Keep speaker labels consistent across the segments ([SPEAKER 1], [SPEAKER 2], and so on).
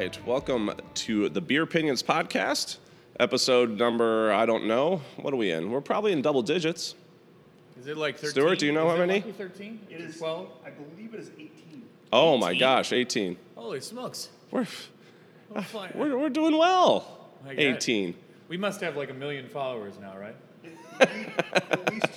[SPEAKER 1] right. Welcome to the Beer Opinions podcast, episode number, I don't know. What are we in? We're probably in double digits.
[SPEAKER 2] Is it like 13?
[SPEAKER 1] Stuart, do you know how many?
[SPEAKER 2] 13?
[SPEAKER 3] It is
[SPEAKER 2] 12?
[SPEAKER 3] I believe it is 18.
[SPEAKER 1] Oh my
[SPEAKER 2] 18?
[SPEAKER 1] gosh, 18.
[SPEAKER 2] Holy smokes.
[SPEAKER 1] We're
[SPEAKER 2] Fine.
[SPEAKER 1] we're doing well.
[SPEAKER 2] My God.
[SPEAKER 1] 18.
[SPEAKER 2] We must have like 1 million followers now, right?
[SPEAKER 3] At least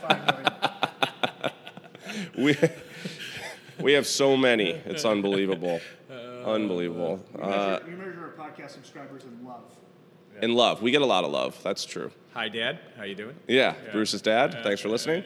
[SPEAKER 3] 2.5 million.
[SPEAKER 1] We have so many. It's unbelievable. Unbelievable.
[SPEAKER 3] We measure our podcast subscribers in love.
[SPEAKER 1] In love. We get a lot of love. That's true.
[SPEAKER 2] Hi, Dad. How you doing?
[SPEAKER 1] Yeah. Bruce's dad. Thanks for listening.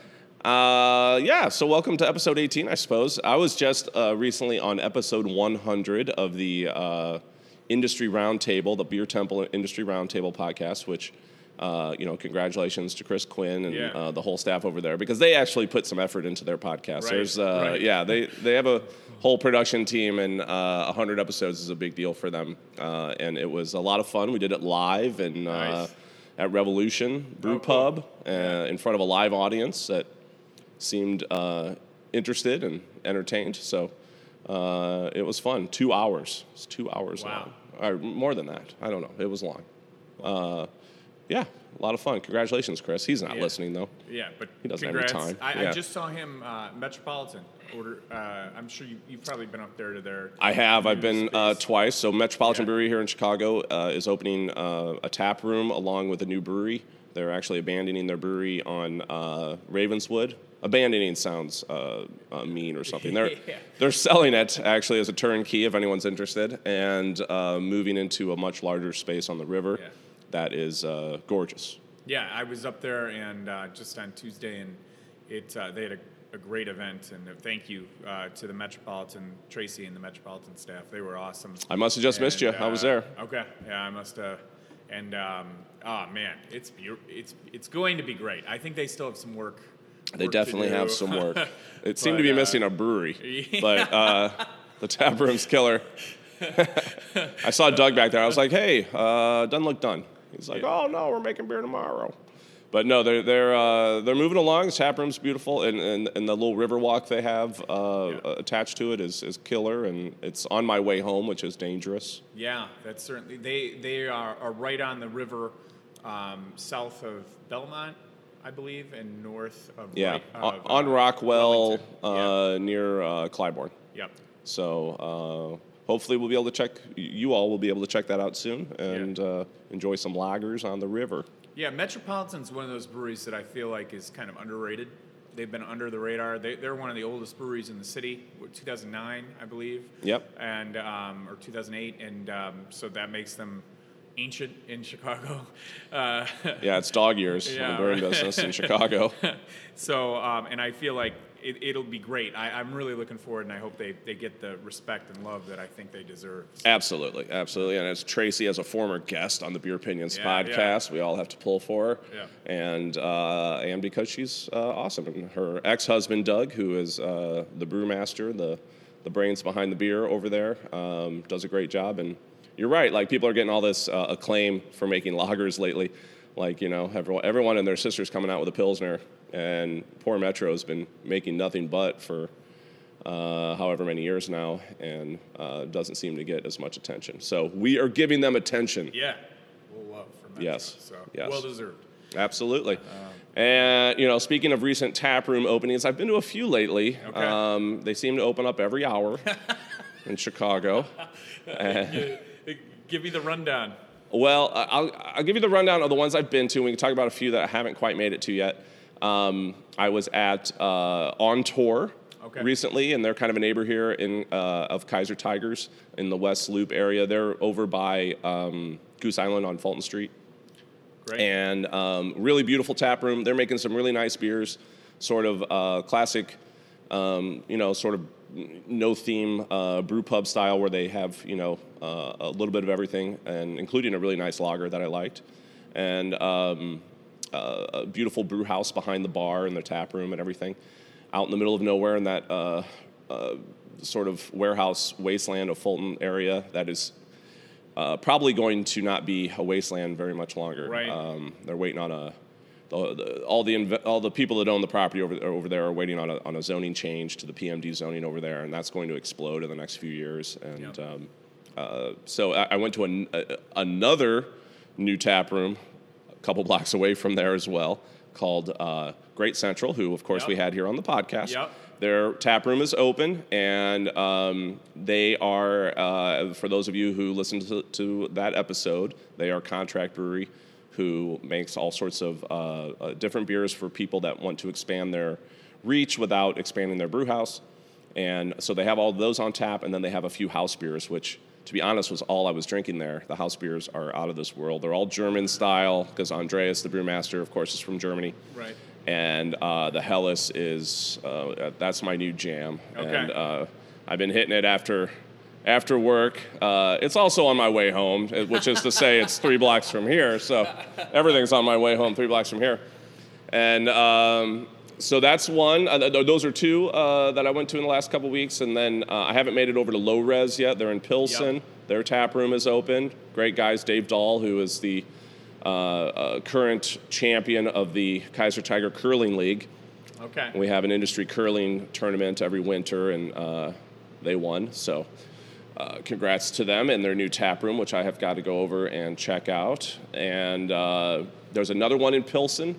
[SPEAKER 2] Yeah.
[SPEAKER 1] So welcome to episode 18, I suppose. I was just recently on episode 100 of the Industry Roundtable, the Beer Temple Industry Roundtable podcast, which, congratulations to Chris Quinn and the whole staff over there, because they actually put some effort into their podcast.
[SPEAKER 2] Right,
[SPEAKER 1] There's,
[SPEAKER 2] right.
[SPEAKER 1] Yeah, they have a whole production team, and 100 episodes is a big deal for them. And it was a lot of fun. We did it live and
[SPEAKER 2] Nice.
[SPEAKER 1] at Revolution Brew Pub in front of a live audience that seemed interested and entertained. So it was fun. 2 hours. It's 2 hours
[SPEAKER 2] Wow.
[SPEAKER 1] long. Or more than that. I don't know. It was long. Yeah, a lot of fun. Congratulations, Chris. He's not listening, though.
[SPEAKER 2] Yeah, but
[SPEAKER 1] He doesn't have
[SPEAKER 2] congrats.
[SPEAKER 1] any time.
[SPEAKER 2] I
[SPEAKER 1] Yeah.
[SPEAKER 2] just saw him Metropolitan order. I'm sure you've probably been up there to their.
[SPEAKER 1] I have. I've
[SPEAKER 2] new
[SPEAKER 1] been
[SPEAKER 2] space.
[SPEAKER 1] twice. So Metropolitan
[SPEAKER 2] Yeah.
[SPEAKER 1] Brewery here in Chicago is opening a tap room along with a new brewery. They're actually abandoning their brewery on Ravenswood. Abandoning sounds mean or something. They're selling it actually as a turnkey if anyone's interested, and moving into a much larger space on the river.
[SPEAKER 2] Yeah.
[SPEAKER 1] That is gorgeous.
[SPEAKER 2] Yeah, I was up there and just on Tuesday, and they had a great event. And thank you to the Metropolitan, Tracy and the Metropolitan staff. They were awesome.
[SPEAKER 1] I must have just missed you. I was there.
[SPEAKER 2] Okay, yeah, I must have. And oh man, it's going to be great. I think they still have some work.
[SPEAKER 1] They
[SPEAKER 2] to
[SPEAKER 1] definitely
[SPEAKER 2] do.
[SPEAKER 1] have some work. It seemed
[SPEAKER 2] But,
[SPEAKER 1] to be missing a brewery,
[SPEAKER 2] yeah.
[SPEAKER 1] but the tap room's killer. I saw Doug back there. I was like, "Hey, doesn't look done." He's like, "Oh no, we're making beer tomorrow." But no, they're moving along. The tap room's beautiful, and the little river walk they have attached to it is killer, and it's on my way home, which is dangerous.
[SPEAKER 2] Yeah, that's certainly. They are right on the river, south of Belmont, I believe, and north of
[SPEAKER 1] Yeah,
[SPEAKER 2] of,
[SPEAKER 1] on Rockwell,
[SPEAKER 2] Wellington.
[SPEAKER 1] near Clybourne.
[SPEAKER 2] Yep.
[SPEAKER 1] So hopefully we'll be able to check. You all will be able to check that out soon and enjoy some lagers on the river.
[SPEAKER 2] Yeah, Metropolitan's one of those breweries that I feel like is kind of underrated. They've been under the radar. They're one of the oldest breweries in the city, 2009, I believe.
[SPEAKER 1] Yep.
[SPEAKER 2] And or 2008, and so that makes them ancient in Chicago.
[SPEAKER 1] Yeah, it's dog years in the brewing business in Chicago.
[SPEAKER 2] So, and I feel like it'll be great. I'm really looking forward, and I hope they get the respect and love that I think they deserve.
[SPEAKER 1] Absolutely. And as Tracy, as a former guest on the Beer Opinions podcast, we all have to pull for her.
[SPEAKER 2] Yeah.
[SPEAKER 1] And because she's awesome. And her ex-husband, Doug, who is the brewmaster, the brains behind the beer over there, does a great job. And you're right, like people are getting all this acclaim for making lagers lately. Like, everyone and their sister's coming out with a Pilsner, and poor Metro's been making nothing but for however many years now, and doesn't seem to get as much attention. So we are giving them attention.
[SPEAKER 2] Yeah. We'll love for Metro.
[SPEAKER 1] Yes.
[SPEAKER 2] So
[SPEAKER 1] Yes.
[SPEAKER 2] well deserved.
[SPEAKER 1] Absolutely. And, speaking of recent tap room openings, I've been to a few lately.
[SPEAKER 2] Okay.
[SPEAKER 1] They seem to open up every hour in Chicago.
[SPEAKER 2] Give me the rundown.
[SPEAKER 1] Well, I'll give you the rundown of the ones I've been to. We can talk about a few that I haven't quite made it to yet. I was at On Tour recently, and they're kind of a neighbor here of Kaiser Tigers in the West Loop area. They're over by Goose Island on Fulton Street.
[SPEAKER 2] Great.
[SPEAKER 1] And really beautiful tap room. They're making some really nice beers, sort of classic, sort of no theme brew pub style, where they have a little bit of everything, and including a really nice lager that I liked, and a beautiful brew house behind the bar and the tap room and everything, out in the middle of nowhere in that sort of warehouse wasteland of Fulton area that is probably going to not be a wasteland very much longer.
[SPEAKER 2] Right.
[SPEAKER 1] They're waiting on all the people that own the property over there are waiting on a zoning change to the PMD zoning over there, and that's going to explode in the next few years. And So I went to another new tap room a couple blocks away from there as well, called Great Central, who, of course, we had here on the podcast.
[SPEAKER 2] Yep.
[SPEAKER 1] Their tap room is open, and they are, for those of you who listened to that episode, they are a contract brewery who makes all sorts of different beers for people that want to expand their reach without expanding their brew house. And so they have all those on tap, and then they have a few house beers, which, to be honest, was all I was drinking there. The house beers are out of this world. They're all German style, because Andreas, the brewmaster, of course, is from Germany.
[SPEAKER 2] Right.
[SPEAKER 1] And the Helles is, that's my new jam.
[SPEAKER 2] Okay.
[SPEAKER 1] And I've been hitting it after work. It's also on my way home, which is to say it's 3 blocks from here. So everything's on my way home 3 blocks from here. And so that's one. Those are 2 that I went to in the last couple weeks. And then I haven't made it over to Low Res yet. They're in Pilsen.
[SPEAKER 2] Yep.
[SPEAKER 1] Their tap room is open. Great guys. Dave Dahl, who is the current champion of the Kaiser Tiger Curling League.
[SPEAKER 2] Okay.
[SPEAKER 1] We have an industry curling tournament every winter, and they won. So congrats to them and their new tap room, which I have got to go over and check out. And there's another one in Pilsen,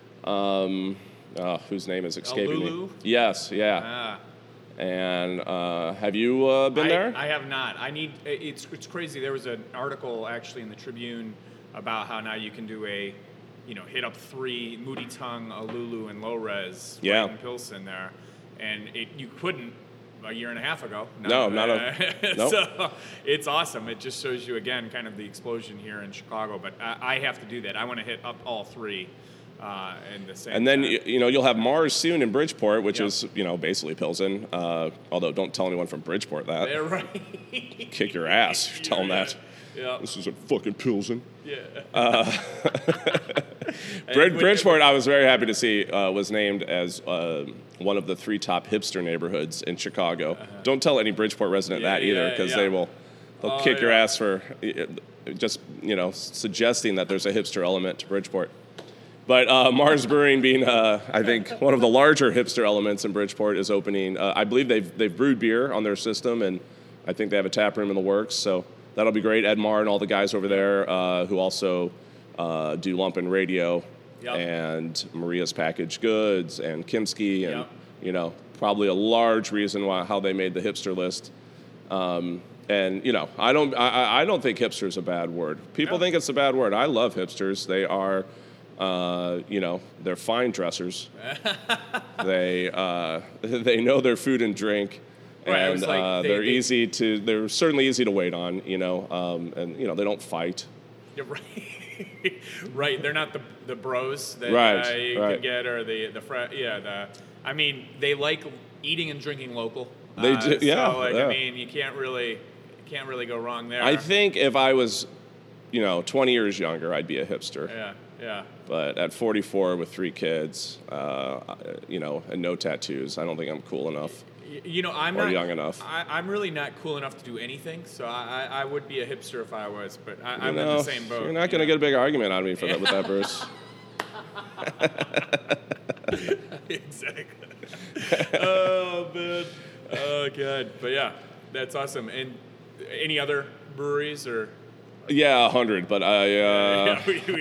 [SPEAKER 1] whose name is escaping
[SPEAKER 2] Lulu?
[SPEAKER 1] me. Yes, yeah.
[SPEAKER 2] Ah.
[SPEAKER 1] And have you been there?
[SPEAKER 2] I have not. It's crazy. There was an article actually in the Tribune about how now you can do hit up 3 Moody Tongue, a Lulu, and Low Res right in Pilsen there, and you couldn't a year and a half ago.
[SPEAKER 1] Nope.
[SPEAKER 2] So it's awesome. It just shows you again kind of the explosion here in Chicago. But I have to do that. I want to hit up all 3 in the same.
[SPEAKER 1] And then
[SPEAKER 2] time.
[SPEAKER 1] you'll have Mars soon in Bridgeport, which
[SPEAKER 2] Yep.
[SPEAKER 1] is basically Pilsen. Although don't tell anyone from Bridgeport that.
[SPEAKER 2] They're right.
[SPEAKER 1] Kick your ass. If you tell them that.
[SPEAKER 2] Yeah.
[SPEAKER 1] This is a fucking Pilsen.
[SPEAKER 2] Yeah.
[SPEAKER 1] Bridgeport, I was very happy to see, was named as one of the 3 top hipster neighborhoods in Chicago. Don't tell any Bridgeport resident that either, because they'll kick your ass for just suggesting that there's a hipster element to Bridgeport. But Mars Brewing, being I think one of the larger hipster elements in Bridgeport, is opening. I believe they've brewed beer on their system, and I think they have a tap room in the works. So that'll be great. Ed Marr and all the guys over there who also do Lumpen Radio and Maria's Packaged Goods and Kimsky, and probably a large reason how they made the hipster list. And I don't think hipster is a bad word. People think it's a bad word. I love hipsters. They are, they're fine dressers. They know their food and drink.
[SPEAKER 2] Right,
[SPEAKER 1] And they're certainly easy to wait on, and they don't fight.
[SPEAKER 2] You're right. Right, they're not the bros that you can get, or I mean, they like eating and drinking local.
[SPEAKER 1] They do,
[SPEAKER 2] I mean, you can't really go wrong there.
[SPEAKER 1] I think if I was, 20 years younger, I'd be a hipster.
[SPEAKER 2] Yeah.
[SPEAKER 1] But at 44 with 3 kids, and no tattoos, I don't think I'm cool enough.
[SPEAKER 2] I'm
[SPEAKER 1] or
[SPEAKER 2] not
[SPEAKER 1] young enough.
[SPEAKER 2] I'm really not cool enough to do anything, so I would be a hipster if I was, but I'm in the same boat.
[SPEAKER 1] You're not going to get a big argument out of me for that with that, Bruce.
[SPEAKER 2] Exactly. Oh, man. Oh, God. But yeah, that's awesome. And any other breweries or?
[SPEAKER 1] Yeah, 100, but I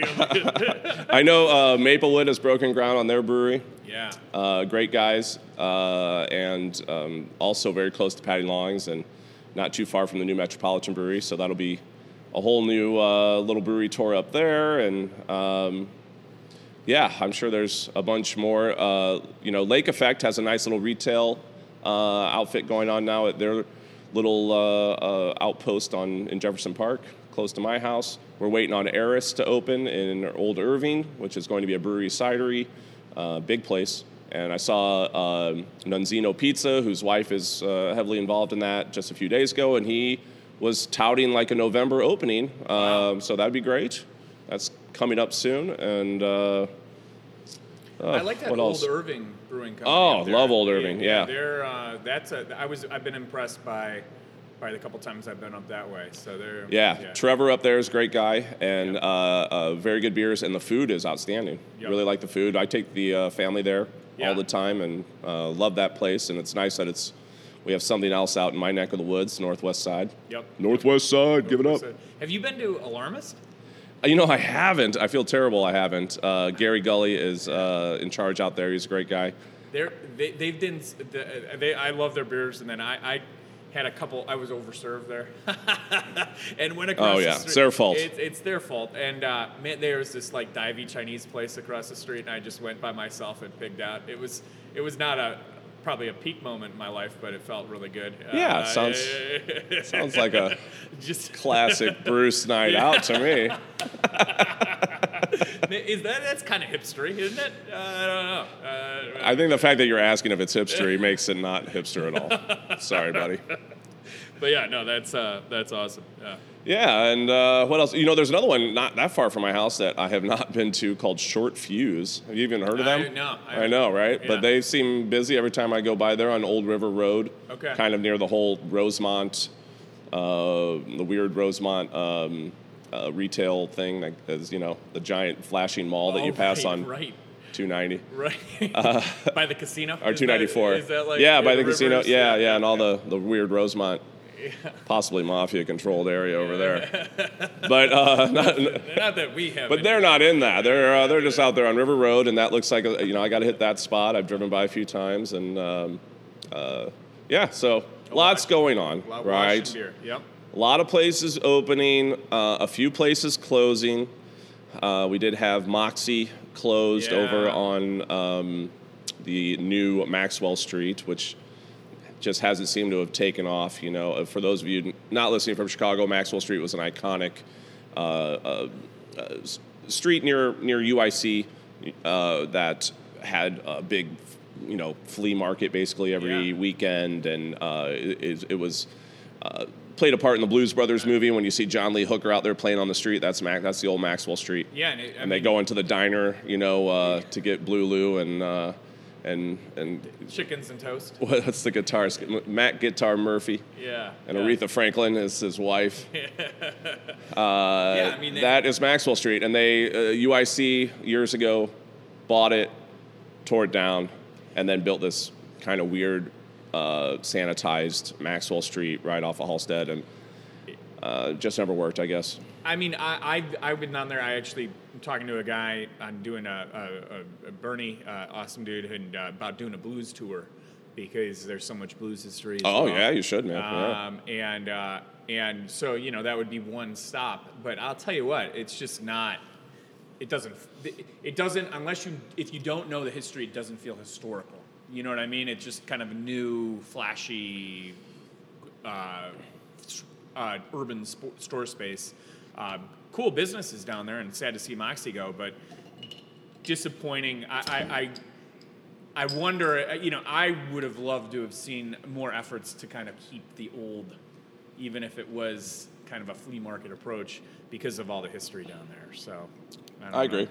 [SPEAKER 1] know Maplewood has broken ground on their brewery.
[SPEAKER 2] Yeah.
[SPEAKER 1] Great guys, and also very close to Patty Long's and not too far from the new Metropolitan Brewery, so that'll be a whole new little brewery tour up there, and I'm sure there's a bunch more. Lake Effect has a nice little retail outfit going on now at their little outpost in Jefferson Park, close to my house. We're waiting on Eris to open in Old Irving, which is going to be a brewery cidery, big place. And I saw Nunzino Pizza, whose wife is heavily involved in that, just a few days ago, and he was touting like a November opening. So that'd be great. That's coming up soon. And
[SPEAKER 2] I like that Old Irving Brewing Company.
[SPEAKER 1] Oh, love Old Irving. Yeah.
[SPEAKER 2] They're I've been impressed by the couple times I've been up that way. So they're
[SPEAKER 1] Trevor up there is a great guy, and very good beers, and the food is outstanding.
[SPEAKER 2] Yep.
[SPEAKER 1] Really like the food. I take the family there all the time, and love that place. And it's nice that it's we have something else out in my neck of the woods, Northwest Side.
[SPEAKER 2] Yep.
[SPEAKER 1] Northwest Side, give it up.
[SPEAKER 2] Have you been to Alarmist?
[SPEAKER 1] You know, I haven't. I feel terrible I haven't. Gary Gully is in charge out there. He's a great guy.
[SPEAKER 2] They've been. I love their beers, and then I had a couple. I was overserved there, and went across.
[SPEAKER 1] Oh yeah,
[SPEAKER 2] the street.
[SPEAKER 1] It's their fault.
[SPEAKER 2] It's their fault. And man, there was this like divey Chinese place across the street, and I just went by myself and pigged out. It was not probably a peak moment in my life, but it felt really good.
[SPEAKER 1] Yeah, sounds like a just classic Bruce night out to me.
[SPEAKER 2] That's kind of hipstery, isn't it? I don't know.
[SPEAKER 1] I think the fact that you're asking if it's hipstery makes it not hipster at all. Sorry, buddy.
[SPEAKER 2] But yeah, no, that's awesome. Yeah.
[SPEAKER 1] Yeah, and what else? You know, there's another one not that far from my house that I have not been to called Short Fuse. Have you even heard of them?
[SPEAKER 2] No.
[SPEAKER 1] I know, right?
[SPEAKER 2] Yeah.
[SPEAKER 1] But they seem busy every time I go by there on Old River Road.
[SPEAKER 2] Okay.
[SPEAKER 1] Kind of near the whole Rosemont, the weird Rosemont retail thing that is, you know, the giant flashing mall that you pass on 290.
[SPEAKER 2] Right. By the casino?
[SPEAKER 1] Or 294.
[SPEAKER 2] Is that like
[SPEAKER 1] by the casino.
[SPEAKER 2] Rivers?
[SPEAKER 1] Yeah, and all the weird Rosemont. Possibly mafia-controlled area over there, but
[SPEAKER 2] not that we have.
[SPEAKER 1] But they're not in that. They're just out there on River Road, and that looks like I got to hit that spot. I've driven by a few times, and so lots going on, right?
[SPEAKER 2] Beer. Yep.
[SPEAKER 1] A lot of places opening, a few places closing. We did have Moxie closed over on the new Maxwell Street, which just hasn't seemed to have taken off. You know, for those of you not listening from Chicago, Maxwell Street was an iconic street near UIC that had a big, you know, flea market basically every weekend, and it was played a part in the Blues Brothers movie. When you see John Lee Hooker out there playing on the street, that's the old Maxwell Street.
[SPEAKER 2] Yeah,
[SPEAKER 1] and they go into the diner, you know, to get Blue Lou and
[SPEAKER 2] chickens and toast.
[SPEAKER 1] What's the guitarist? Matt Guitar Murphy.
[SPEAKER 2] Yeah.
[SPEAKER 1] And Aretha Franklin is his wife.
[SPEAKER 2] I mean,
[SPEAKER 1] that is Maxwell Street, and they UIC years ago bought it, tore it down, and then built this kind of weird sanitized Maxwell Street right off of Halstead, and just never worked, I guess.
[SPEAKER 2] I mean, I've been down there. I actually am talking to a guy. I'm doing a Bernie, awesome dude, and about doing a blues tour because there's so much blues history.
[SPEAKER 1] Yeah, you should, man.
[SPEAKER 2] And so, you know, that would be one stop. But I'll tell you what, it's just not. It doesn't if you don't know the history, it doesn't feel historical. You know what I mean? It's just kind of a new, flashy, urban store space. Cool businesses down there, and sad to see Moxie go, but disappointing. I wonder, you know, I would have loved to have seen more efforts to kind of keep the old, even if it was kind of a flea market approach, because of all the history down there. So, I
[SPEAKER 1] agree.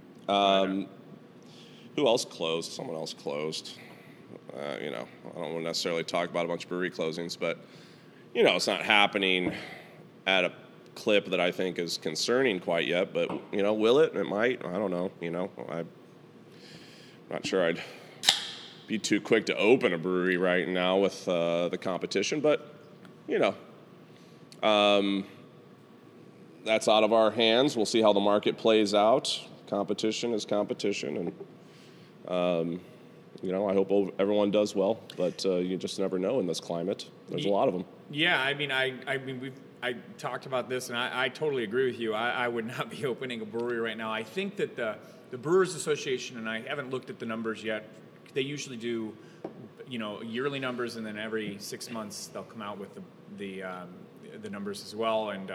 [SPEAKER 1] Who else closed? Someone else closed. You know, I don't want to necessarily talk about a bunch of brewery closings, but, you know, it's not happening at a clip that I think is concerning quite yet, but, you know, will it? It might. I don't know. You know, I'm not sure I'd be too quick to open a brewery right now with the competition, but, you know, that's out of our hands. We'll see how the market plays out. Competition is competition, and, you know, I hope everyone does well, but you just never know in this climate. There's a lot of them.
[SPEAKER 2] Yeah, I mean, I talked about this, and I totally agree with you. I would not be opening a brewery right now. I think that the Brewers Association, and I haven't looked at the numbers yet, they usually do, you know, yearly numbers, and then every 6 months they'll come out with the numbers as well. And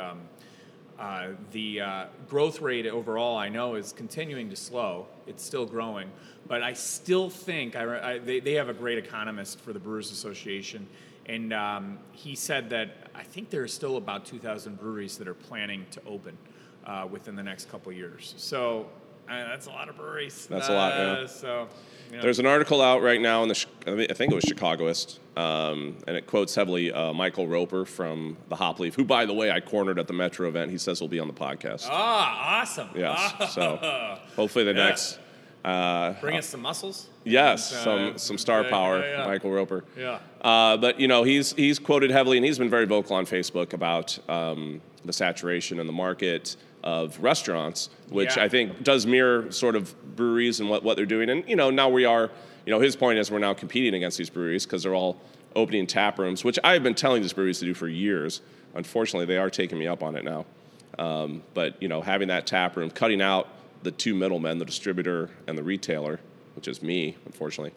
[SPEAKER 2] the growth rate overall, I know, is continuing to slow. It's still growing, but I still think they have a great economist for the Brewers Association. And he said that I think there are still about 2,000 breweries that are planning to open within the next couple of years. So that's a lot of breweries.
[SPEAKER 1] That's a lot, yeah.
[SPEAKER 2] So, you know.
[SPEAKER 1] There's an article out right now in I think it was Chicagoist, and it quotes heavily Michael Roper from the Hop Leaf, who, by the way, I cornered at the Metro event. He says he'll be on the podcast.
[SPEAKER 2] Ah, awesome.
[SPEAKER 1] Yes. So hopefully the next.
[SPEAKER 2] Bring us some muscles.
[SPEAKER 1] Yes,
[SPEAKER 2] And,
[SPEAKER 1] some star power, Michael Roper.
[SPEAKER 2] Yeah.
[SPEAKER 1] But he's quoted heavily, and he's been very vocal on Facebook about the saturation in the market of restaurants, which I think does mirror sort of breweries and what they're doing. And now we are, his point is we're now competing against these breweries because they're all opening tap rooms, which I've been telling these breweries to do for years. Unfortunately, they are taking me up on it now. But having that tap room, cutting out the two middlemen, the distributor and the retailer, which is me, unfortunately,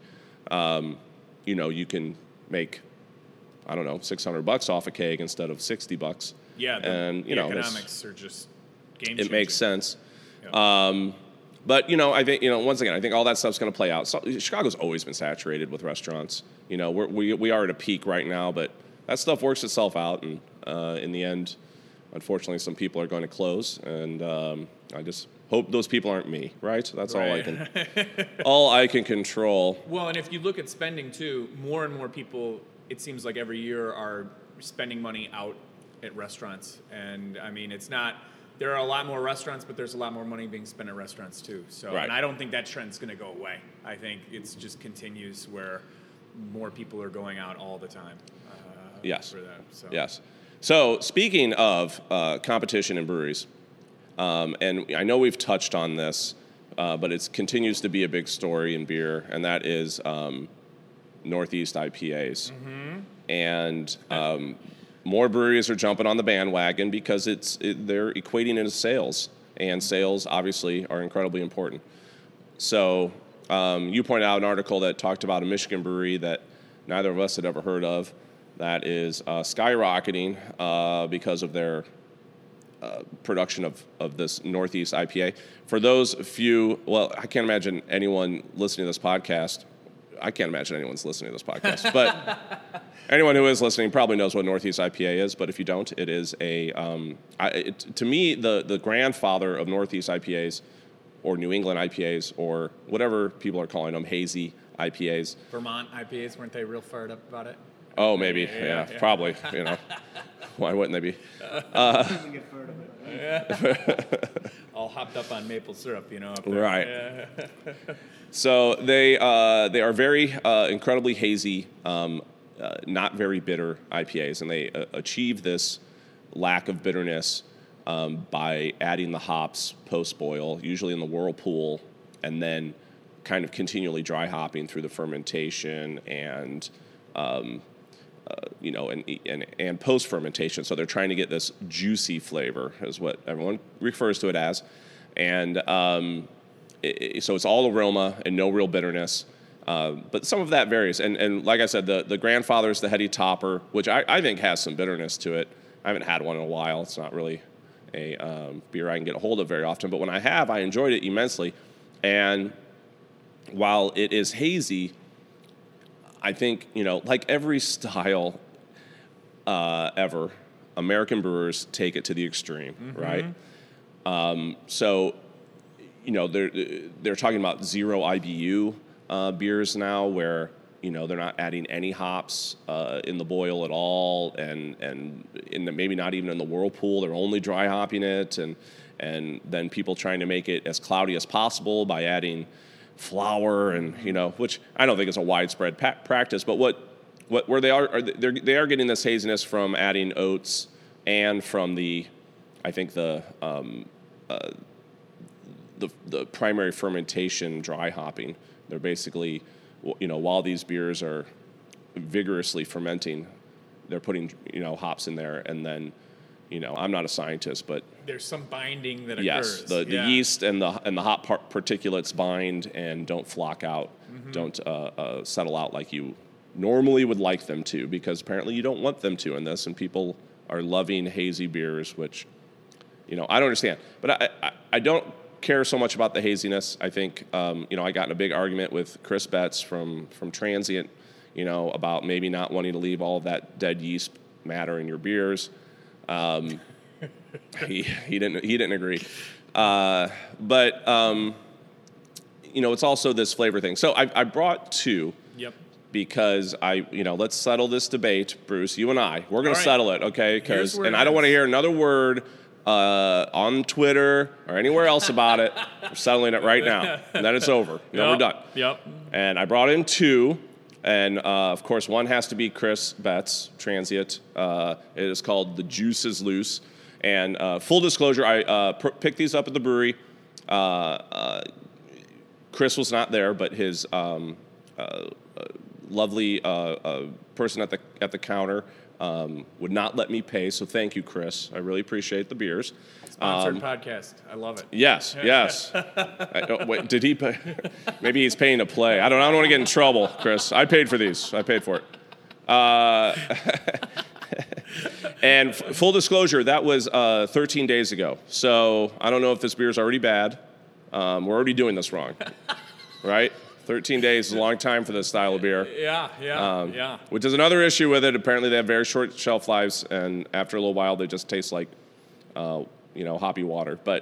[SPEAKER 1] you can make, I don't know, $600 off a keg instead of $60.
[SPEAKER 2] Yeah,
[SPEAKER 1] and
[SPEAKER 2] the economics are just game changing.
[SPEAKER 1] It makes sense.
[SPEAKER 2] Yeah.
[SPEAKER 1] But I think once again, I think all that stuff's going to play out. So, Chicago's always been saturated with restaurants. We are at a peak right now, but that stuff works itself out, and in the end, unfortunately, some people are going to close, and I just hope those people aren't me. Right? That's all I can control.
[SPEAKER 2] Well, and if you look at spending too, more and more people, it seems like every year, are spending money out at restaurants, and I mean, it's not. There are a lot more restaurants, but there's a lot more money being spent at restaurants too. So, and I don't think that trend's going to go away. I think it's just continues where more people are going out all the time.
[SPEAKER 1] Yes.
[SPEAKER 2] For that. So.
[SPEAKER 1] Yes. So speaking of competition in breweries, and I know we've touched on this, but it continues to be a big story in beer, and that is Northeast IPAs.
[SPEAKER 2] Mm-hmm.
[SPEAKER 1] And more breweries are jumping on the bandwagon because they're equating into sales, and sales obviously are incredibly important. So you pointed out an article that talked about a Michigan brewery that neither of us had ever heard of that is skyrocketing because of their production of this Northeast IPA. For those few, I can't imagine anyone listening to this podcast. I can't imagine anyone's listening to this podcast, but anyone who is listening probably knows what Northeast IPA is, but if you don't, it is to me, the grandfather of Northeast IPAs, or New England IPAs, or whatever people are calling them, hazy IPAs.
[SPEAKER 2] Vermont IPAs, weren't they real fired up about it?
[SPEAKER 1] Oh, maybe, yeah. Probably, Why wouldn't they be?
[SPEAKER 2] All hopped up on maple syrup, up there.
[SPEAKER 1] Right.
[SPEAKER 2] Yeah.
[SPEAKER 1] So they are very incredibly hazy, not very bitter IPAs, and they achieve this lack of bitterness by adding the hops post-boil, usually in the whirlpool, and then kind of continually dry hopping through the fermentation and and post-fermentation. So they're trying to get this juicy flavor, is what everyone refers to it as, and so it's all aroma and no real bitterness. But some of that varies. And like I said, the grandfather is the heady topper, which I think has some bitterness to it. I haven't had one in a while. It's not really a beer I can get a hold of very often. But when I have, I enjoyed it immensely. And while it is hazy, I think, like every style ever, American brewers take it to the extreme, right? So, they're talking about 0 IBU beers now, where they're not adding any hops in the boil at all, and maybe not even in the whirlpool. They're only dry hopping it, and then people trying to make it as cloudy as possible by adding flour, and which I don't think is a widespread practice. But where they are getting this haziness from adding oats and from the primary fermentation dry hopping. They're basically, while these beers are vigorously fermenting, they're putting, hops in there, and then, I'm not a scientist, but
[SPEAKER 2] there's some binding that
[SPEAKER 1] yes,
[SPEAKER 2] occurs.
[SPEAKER 1] The yeast and the hop particulates bind and don't flock out, don't settle out like you normally would like them to, because apparently you don't want them to in this, and people are loving hazy beers, which, I don't understand. But I don't care so much about the haziness. I think, I got in a big argument with Chris Betts from Transient, about maybe not wanting to leave all of that dead yeast matter in your beers. He didn't agree. But it's also this flavor thing. So I brought two.
[SPEAKER 2] Yep.
[SPEAKER 1] Because let's settle this debate, Bruce. You and I, we're going to settle it, okay?
[SPEAKER 2] And
[SPEAKER 1] I don't want to hear another word on Twitter or anywhere else about it. We're settling it right now, and then it's over. Then we're done.
[SPEAKER 2] Yep.
[SPEAKER 1] And I brought in 2, and of course one has to be Chris Betts, Transient. It is called The Juice is Loose. And full disclosure, I picked these up at the brewery. Chris was not there, but his lovely person at the counter would not let me pay. So thank you, Chris. I really appreciate the beers.
[SPEAKER 2] Sponsored podcast. I love it.
[SPEAKER 1] Yes. Wait, did he pay? Maybe he's paying to play. I don't want to get in trouble, Chris. I paid for these. I paid for it. And full disclosure, that was 13 days ago. So I don't know if this beer is already bad. We're already doing this wrong, right? 13 days is a long time for this style of beer.
[SPEAKER 2] Yeah.
[SPEAKER 1] Which is another issue with it. Apparently, they have very short shelf lives, and after a little while, they just taste like, hoppy water. But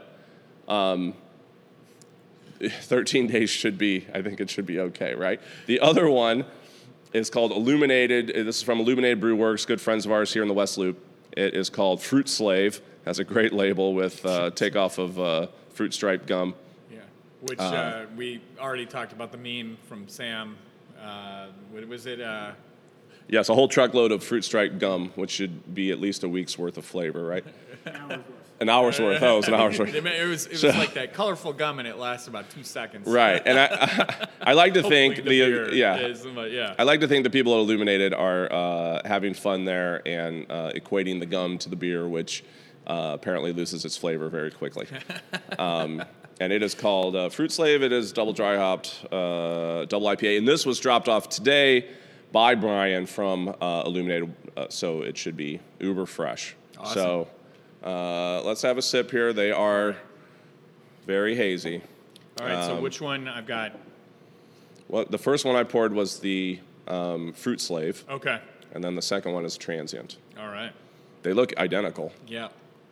[SPEAKER 1] 13 days I think it should be okay, right? The other one is called Illuminated. This is from Illuminated Brew Works, good friends of ours here in the West Loop. It is called Fruit Slave. Has a great label with takeoff of fruit stripe gum.
[SPEAKER 2] Yeah, which we already talked about the meme from Sam. What was it?
[SPEAKER 1] Yes, a whole truckload of fruit stripe gum, which should be at least a week's worth of flavor, right? An hour's worth. Oh, it was an hour's worth.
[SPEAKER 2] It was like that colorful gum, and it lasts about 2 seconds.
[SPEAKER 1] Right, and I like to think
[SPEAKER 2] I
[SPEAKER 1] I like to think the people at Illuminated are having fun there and equating the gum to the beer, which apparently loses its flavor very quickly. And it is called Fruit Slave. It is double dry hopped, double IPA, and this was dropped off today by Brian from Illuminated, so it should be uber fresh.
[SPEAKER 2] Awesome.
[SPEAKER 1] So. Let's have a sip here. They are very hazy.
[SPEAKER 2] All right, so which one I've got?
[SPEAKER 1] Well, the first one I poured was the Fruit Slave.
[SPEAKER 2] Okay.
[SPEAKER 1] And then the second one is Transient.
[SPEAKER 2] All right.
[SPEAKER 1] They look identical.
[SPEAKER 2] Yeah.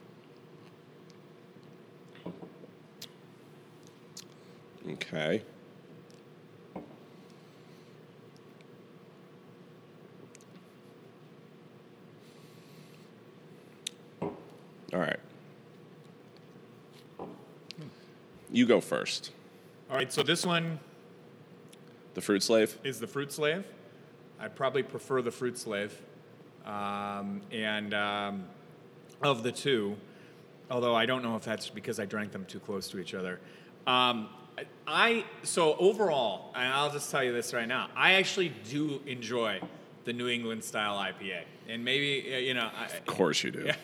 [SPEAKER 1] Okay. All right. You go first.
[SPEAKER 2] All right, so this one
[SPEAKER 1] The Fruit Slave?
[SPEAKER 2] is the Fruit Slave. I probably prefer the Fruit Slave. Of the two, although I don't know if that's because I drank them too close to each other. So overall, and I'll just tell you this right now, I actually do enjoy the New England style IPA. And maybe,
[SPEAKER 1] Of course you do.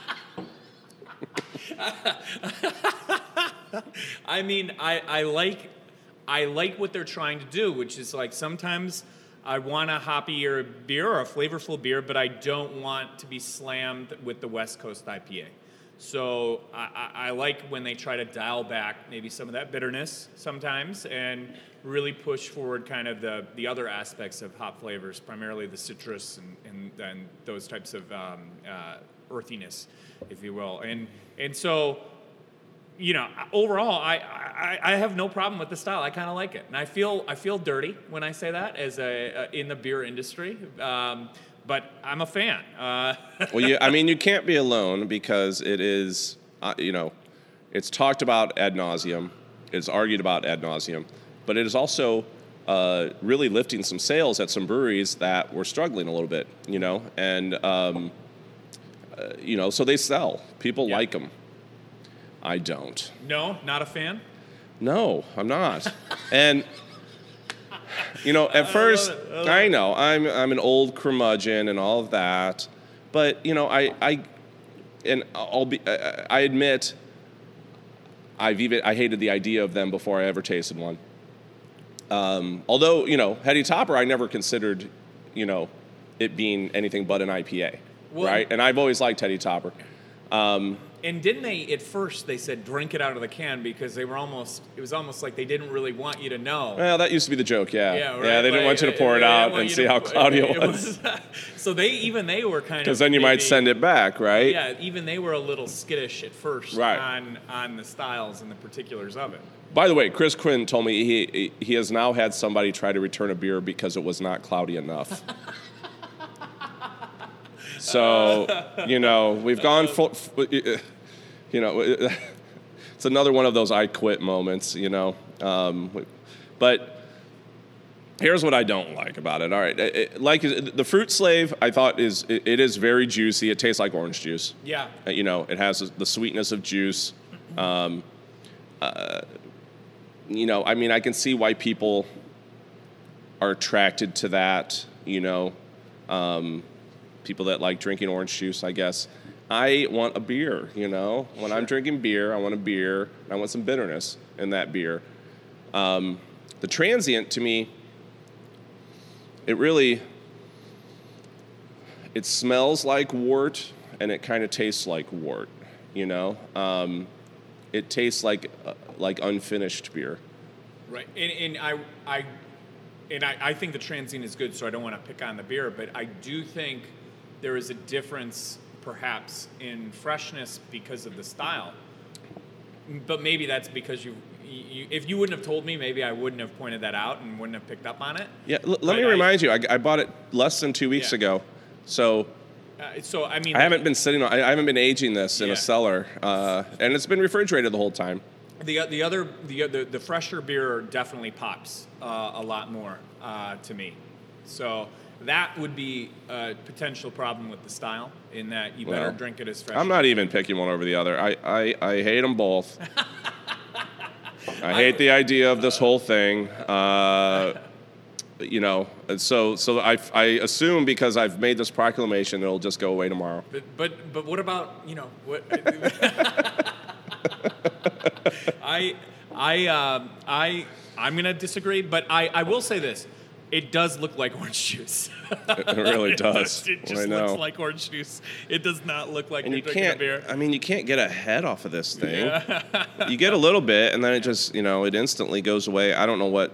[SPEAKER 2] I mean, I like what they're trying to do, which is like sometimes I want a hoppier beer or a flavorful beer, but I don't want to be slammed with the West Coast IPA. So I like when they try to dial back maybe some of that bitterness sometimes and really push forward kind of the other aspects of hop flavors, primarily the citrus and those types of earthiness, if you will. And so, overall, I have no problem with the style. I kind of like it, and I feel dirty when I say that as in the beer industry. But I'm a fan.
[SPEAKER 1] Well, you can't be alone because it is, it's talked about ad nauseum, it's argued about ad nauseum, but it is also really lifting some sales at some breweries that were struggling a little bit, and so they sell. People like them. I don't.
[SPEAKER 2] No, not a fan?
[SPEAKER 1] No, I'm not. And at first, I know I'm an old curmudgeon and all of that, but I admit I hated the idea of them before I ever tasted one. Although Heady Topper, I never considered it being anything but an IPA, right? And I've always liked Heady Topper.
[SPEAKER 2] And didn't they, at first, they said drink it out of the can because it was almost like they didn't really want you to know.
[SPEAKER 1] Well, that used to be the joke, yeah.
[SPEAKER 2] Yeah, right?
[SPEAKER 1] Yeah, they didn't want you to pour it out and see how cloudy it was.
[SPEAKER 2] So they were kind of...
[SPEAKER 1] Because then you might send it back, right?
[SPEAKER 2] Yeah, even they were a little skittish at first on the styles and the particulars of it.
[SPEAKER 1] By the way, Chris Quinn told me he has now had somebody try to return a beer because it was not cloudy enough. So, we've gone full... you know, it's another one of those I quit moments, you know. But here's what I don't like about it. All right, like the Fruit Slave, I thought it is very juicy. It tastes like orange juice.
[SPEAKER 2] Yeah.
[SPEAKER 1] You know, it has the sweetness of juice. You know, I mean, I can see why people are attracted to that. You know, people that like drinking orange juice, I guess. I want a beer, you know. When I'm drinking beer, I want a beer. I want some bitterness in that beer. The Transient, to me, it smells like wort, and it kind of tastes like wort, you know. It tastes like unfinished beer.
[SPEAKER 2] Right, and I think the Transient is good, so I don't want to pick on the beer, but I do think there is a difference, perhaps, in freshness because of the style. But maybe that's because if you wouldn't have told me, maybe I wouldn't have pointed that out and wouldn't have picked up on it.
[SPEAKER 1] Yeah, let me remind you, I bought it less than 2 weeks ago, so
[SPEAKER 2] I mean,
[SPEAKER 1] I haven't been I haven't been aging this in a cellar, and it's been refrigerated the whole time.
[SPEAKER 2] The fresher beer definitely pops a lot more to me, so that would be a potential problem with the style in that you better drink it as fresh.
[SPEAKER 1] I'm not even picking one over the other. I hate them both. I hate the idea of this whole thing. You know, so I assume because I've made this proclamation, it'll just go away tomorrow.
[SPEAKER 2] But what about, you know, what? I'm gonna disagree, but I will say this: it does look like orange juice.
[SPEAKER 1] It really does.
[SPEAKER 2] It just looks like orange juice. It does not look like you're drinking a beer.
[SPEAKER 1] I mean, you can't get a head off of this thing. Yeah. You get a little bit, and then it just, you know, it instantly goes away. I don't know.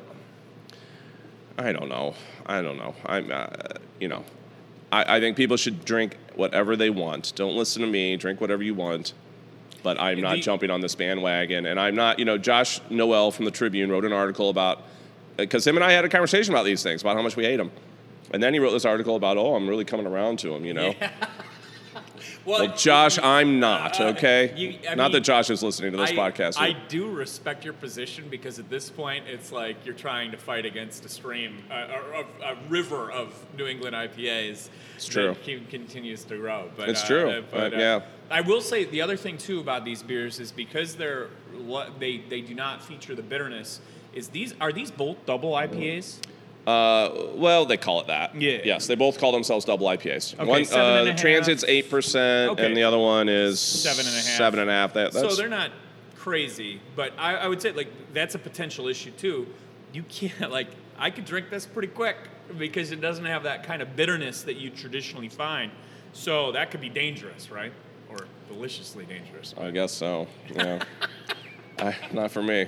[SPEAKER 1] I'm, you know, I think people should drink whatever they want. Don't listen to me. Drink whatever you want. But I'm not jumping on this bandwagon. And I'm not, you know, Josh Noel from the Tribune wrote an article about, because him and I had a conversation about these things, about how much we hate them. And then he wrote this article about, I'm really coming around to him, you know. Yeah. Well, Josh, I'm not, okay? Not that Josh is listening to this podcast.
[SPEAKER 2] I do respect your position because at this point, it's like you're trying to fight against a stream, a river of New England IPAs.
[SPEAKER 1] It's true.
[SPEAKER 2] That continues to grow. But,
[SPEAKER 1] it's true. Yeah.
[SPEAKER 2] I will say the other thing, too, about these beers is because they do not feature the bitterness, are these both double IPAs?
[SPEAKER 1] Well, they call it that.
[SPEAKER 2] Yeah.
[SPEAKER 1] Yes, they both call themselves double IPAs.
[SPEAKER 2] Okay,
[SPEAKER 1] one,
[SPEAKER 2] 7.5.
[SPEAKER 1] the Transient's 8%, and the other one is
[SPEAKER 2] 7.5.
[SPEAKER 1] 7.5.
[SPEAKER 2] So they're not crazy, but I would say, like, that's a potential issue, too. You can't, like, I could drink this pretty quick because it doesn't have that kind of bitterness that you traditionally find. So that could be dangerous, right? Or deliciously dangerous.
[SPEAKER 1] I guess so, yeah. Not for me.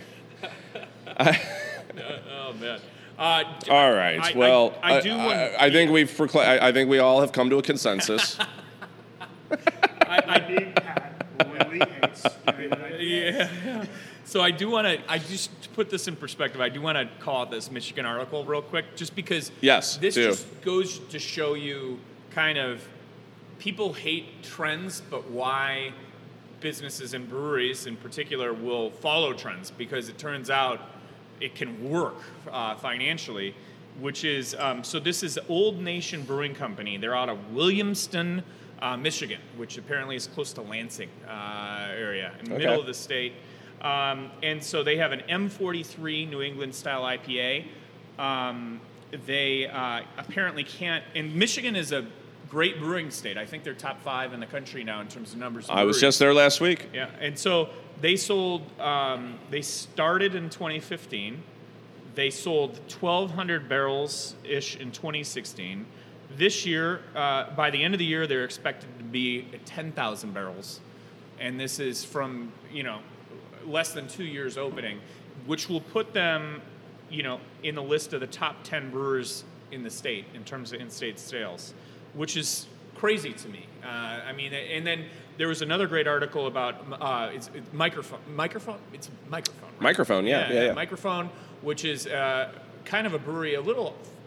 [SPEAKER 2] Oh, man.
[SPEAKER 1] All right. I think I think we all have come to a consensus.
[SPEAKER 2] Yeah. So I do want to. Just to put this in perspective, I do want to call out this Michigan article real quick, just because.
[SPEAKER 1] Yes.
[SPEAKER 2] This just goes to show you kind of people hate trends, but why businesses and breweries in particular will follow trends, because it turns out it can work financially, which is, so this is Old Nation Brewing Company. They're out of Williamston, Michigan, which apparently is close to Lansing area, in the middle of the state. And so they have an M43 New England style IPA. They apparently can't, and Michigan is a great brewing state. I think they're top 5 in the country now in terms of numbers of breweries.
[SPEAKER 1] I was just there last week.
[SPEAKER 2] Yeah, and so they sold, they started in 2015. They sold 1,200 barrels-ish in 2016. This year, by the end of the year, they're expected to be at 10,000 barrels. And this is from, less than 2 years opening, which will put them, in the list of the top 10 brewers in the state in terms of in-state sales, which is crazy to me. And then there was another great article about it's Microphone. It's Microphone. Right?
[SPEAKER 1] Microphone, yeah.
[SPEAKER 2] Microphone, which is kind of a brewery a little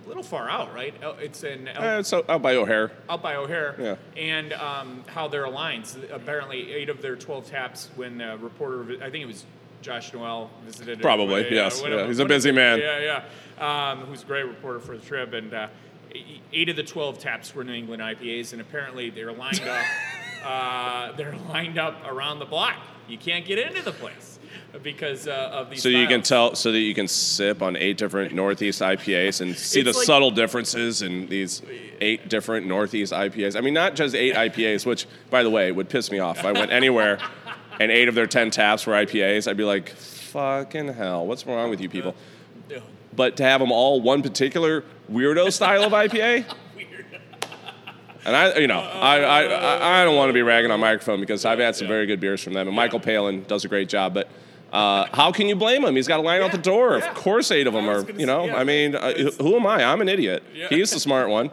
[SPEAKER 2] little far out, right? It's in
[SPEAKER 1] It's out by O'Hare.
[SPEAKER 2] Out by O'Hare.
[SPEAKER 1] Yeah.
[SPEAKER 2] And how they're aligned. So apparently, 8 of their 12 taps. When a reporter, I think it was Josh Noel, visited.
[SPEAKER 1] Probably, yes. He's a busy man.
[SPEAKER 2] Yeah. Who's a great reporter for the Trib, and 8 of the 12 taps were New England IPAs, and apparently they're lined up. They're lined up around the block. You can't get into the place because of these.
[SPEAKER 1] So
[SPEAKER 2] styles.
[SPEAKER 1] you can tell, so that you can sip on 8 different Northeast IPAs and see the
[SPEAKER 2] It's like-
[SPEAKER 1] subtle differences in these 8 different Northeast IPAs. I mean, not just 8 IPAs, which, by the way, would piss me off. If I went anywhere and 8 of their 10 taps were IPAs, I'd be like, fucking hell, what's wrong with you people? But to have them all one particular weirdo style of IPA? And I don't want to be ragging on microphone because I've had some very good beers from them, and Michael Palin does a great job. But how can you blame him? He's got a line out the door. Of course, 8 of them are. I mean, who am I? I'm an idiot. He's the smart one.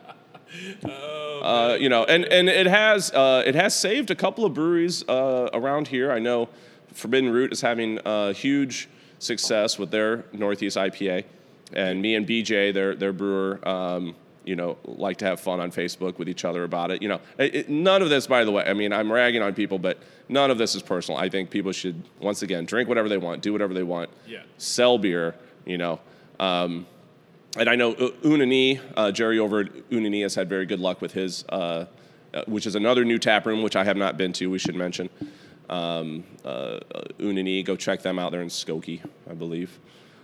[SPEAKER 1] And it has saved a couple of breweries around here. I know Forbidden Root is having huge success with their Northeast IPA, and me and BJ, their brewer. Like to have fun on Facebook with each other about it. None of this, by the way, I mean, I'm ragging on people, but none of this is personal. I think people should, once again, drink whatever they want, do whatever they want, sell beer, And I know Unani, Jerry over at Unani has had very good luck with his, which is another new tap room, which I have not been to, we should mention. Unani, go check them out. They're in Skokie, I believe.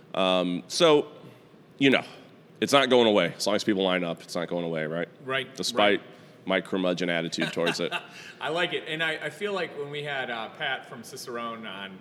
[SPEAKER 1] It's not going away. As long as people line up, it's not going away, right?
[SPEAKER 2] Right.
[SPEAKER 1] Despite my curmudgeon attitude towards it.
[SPEAKER 2] I like it. And I feel like when we had Pat from Cicerone on,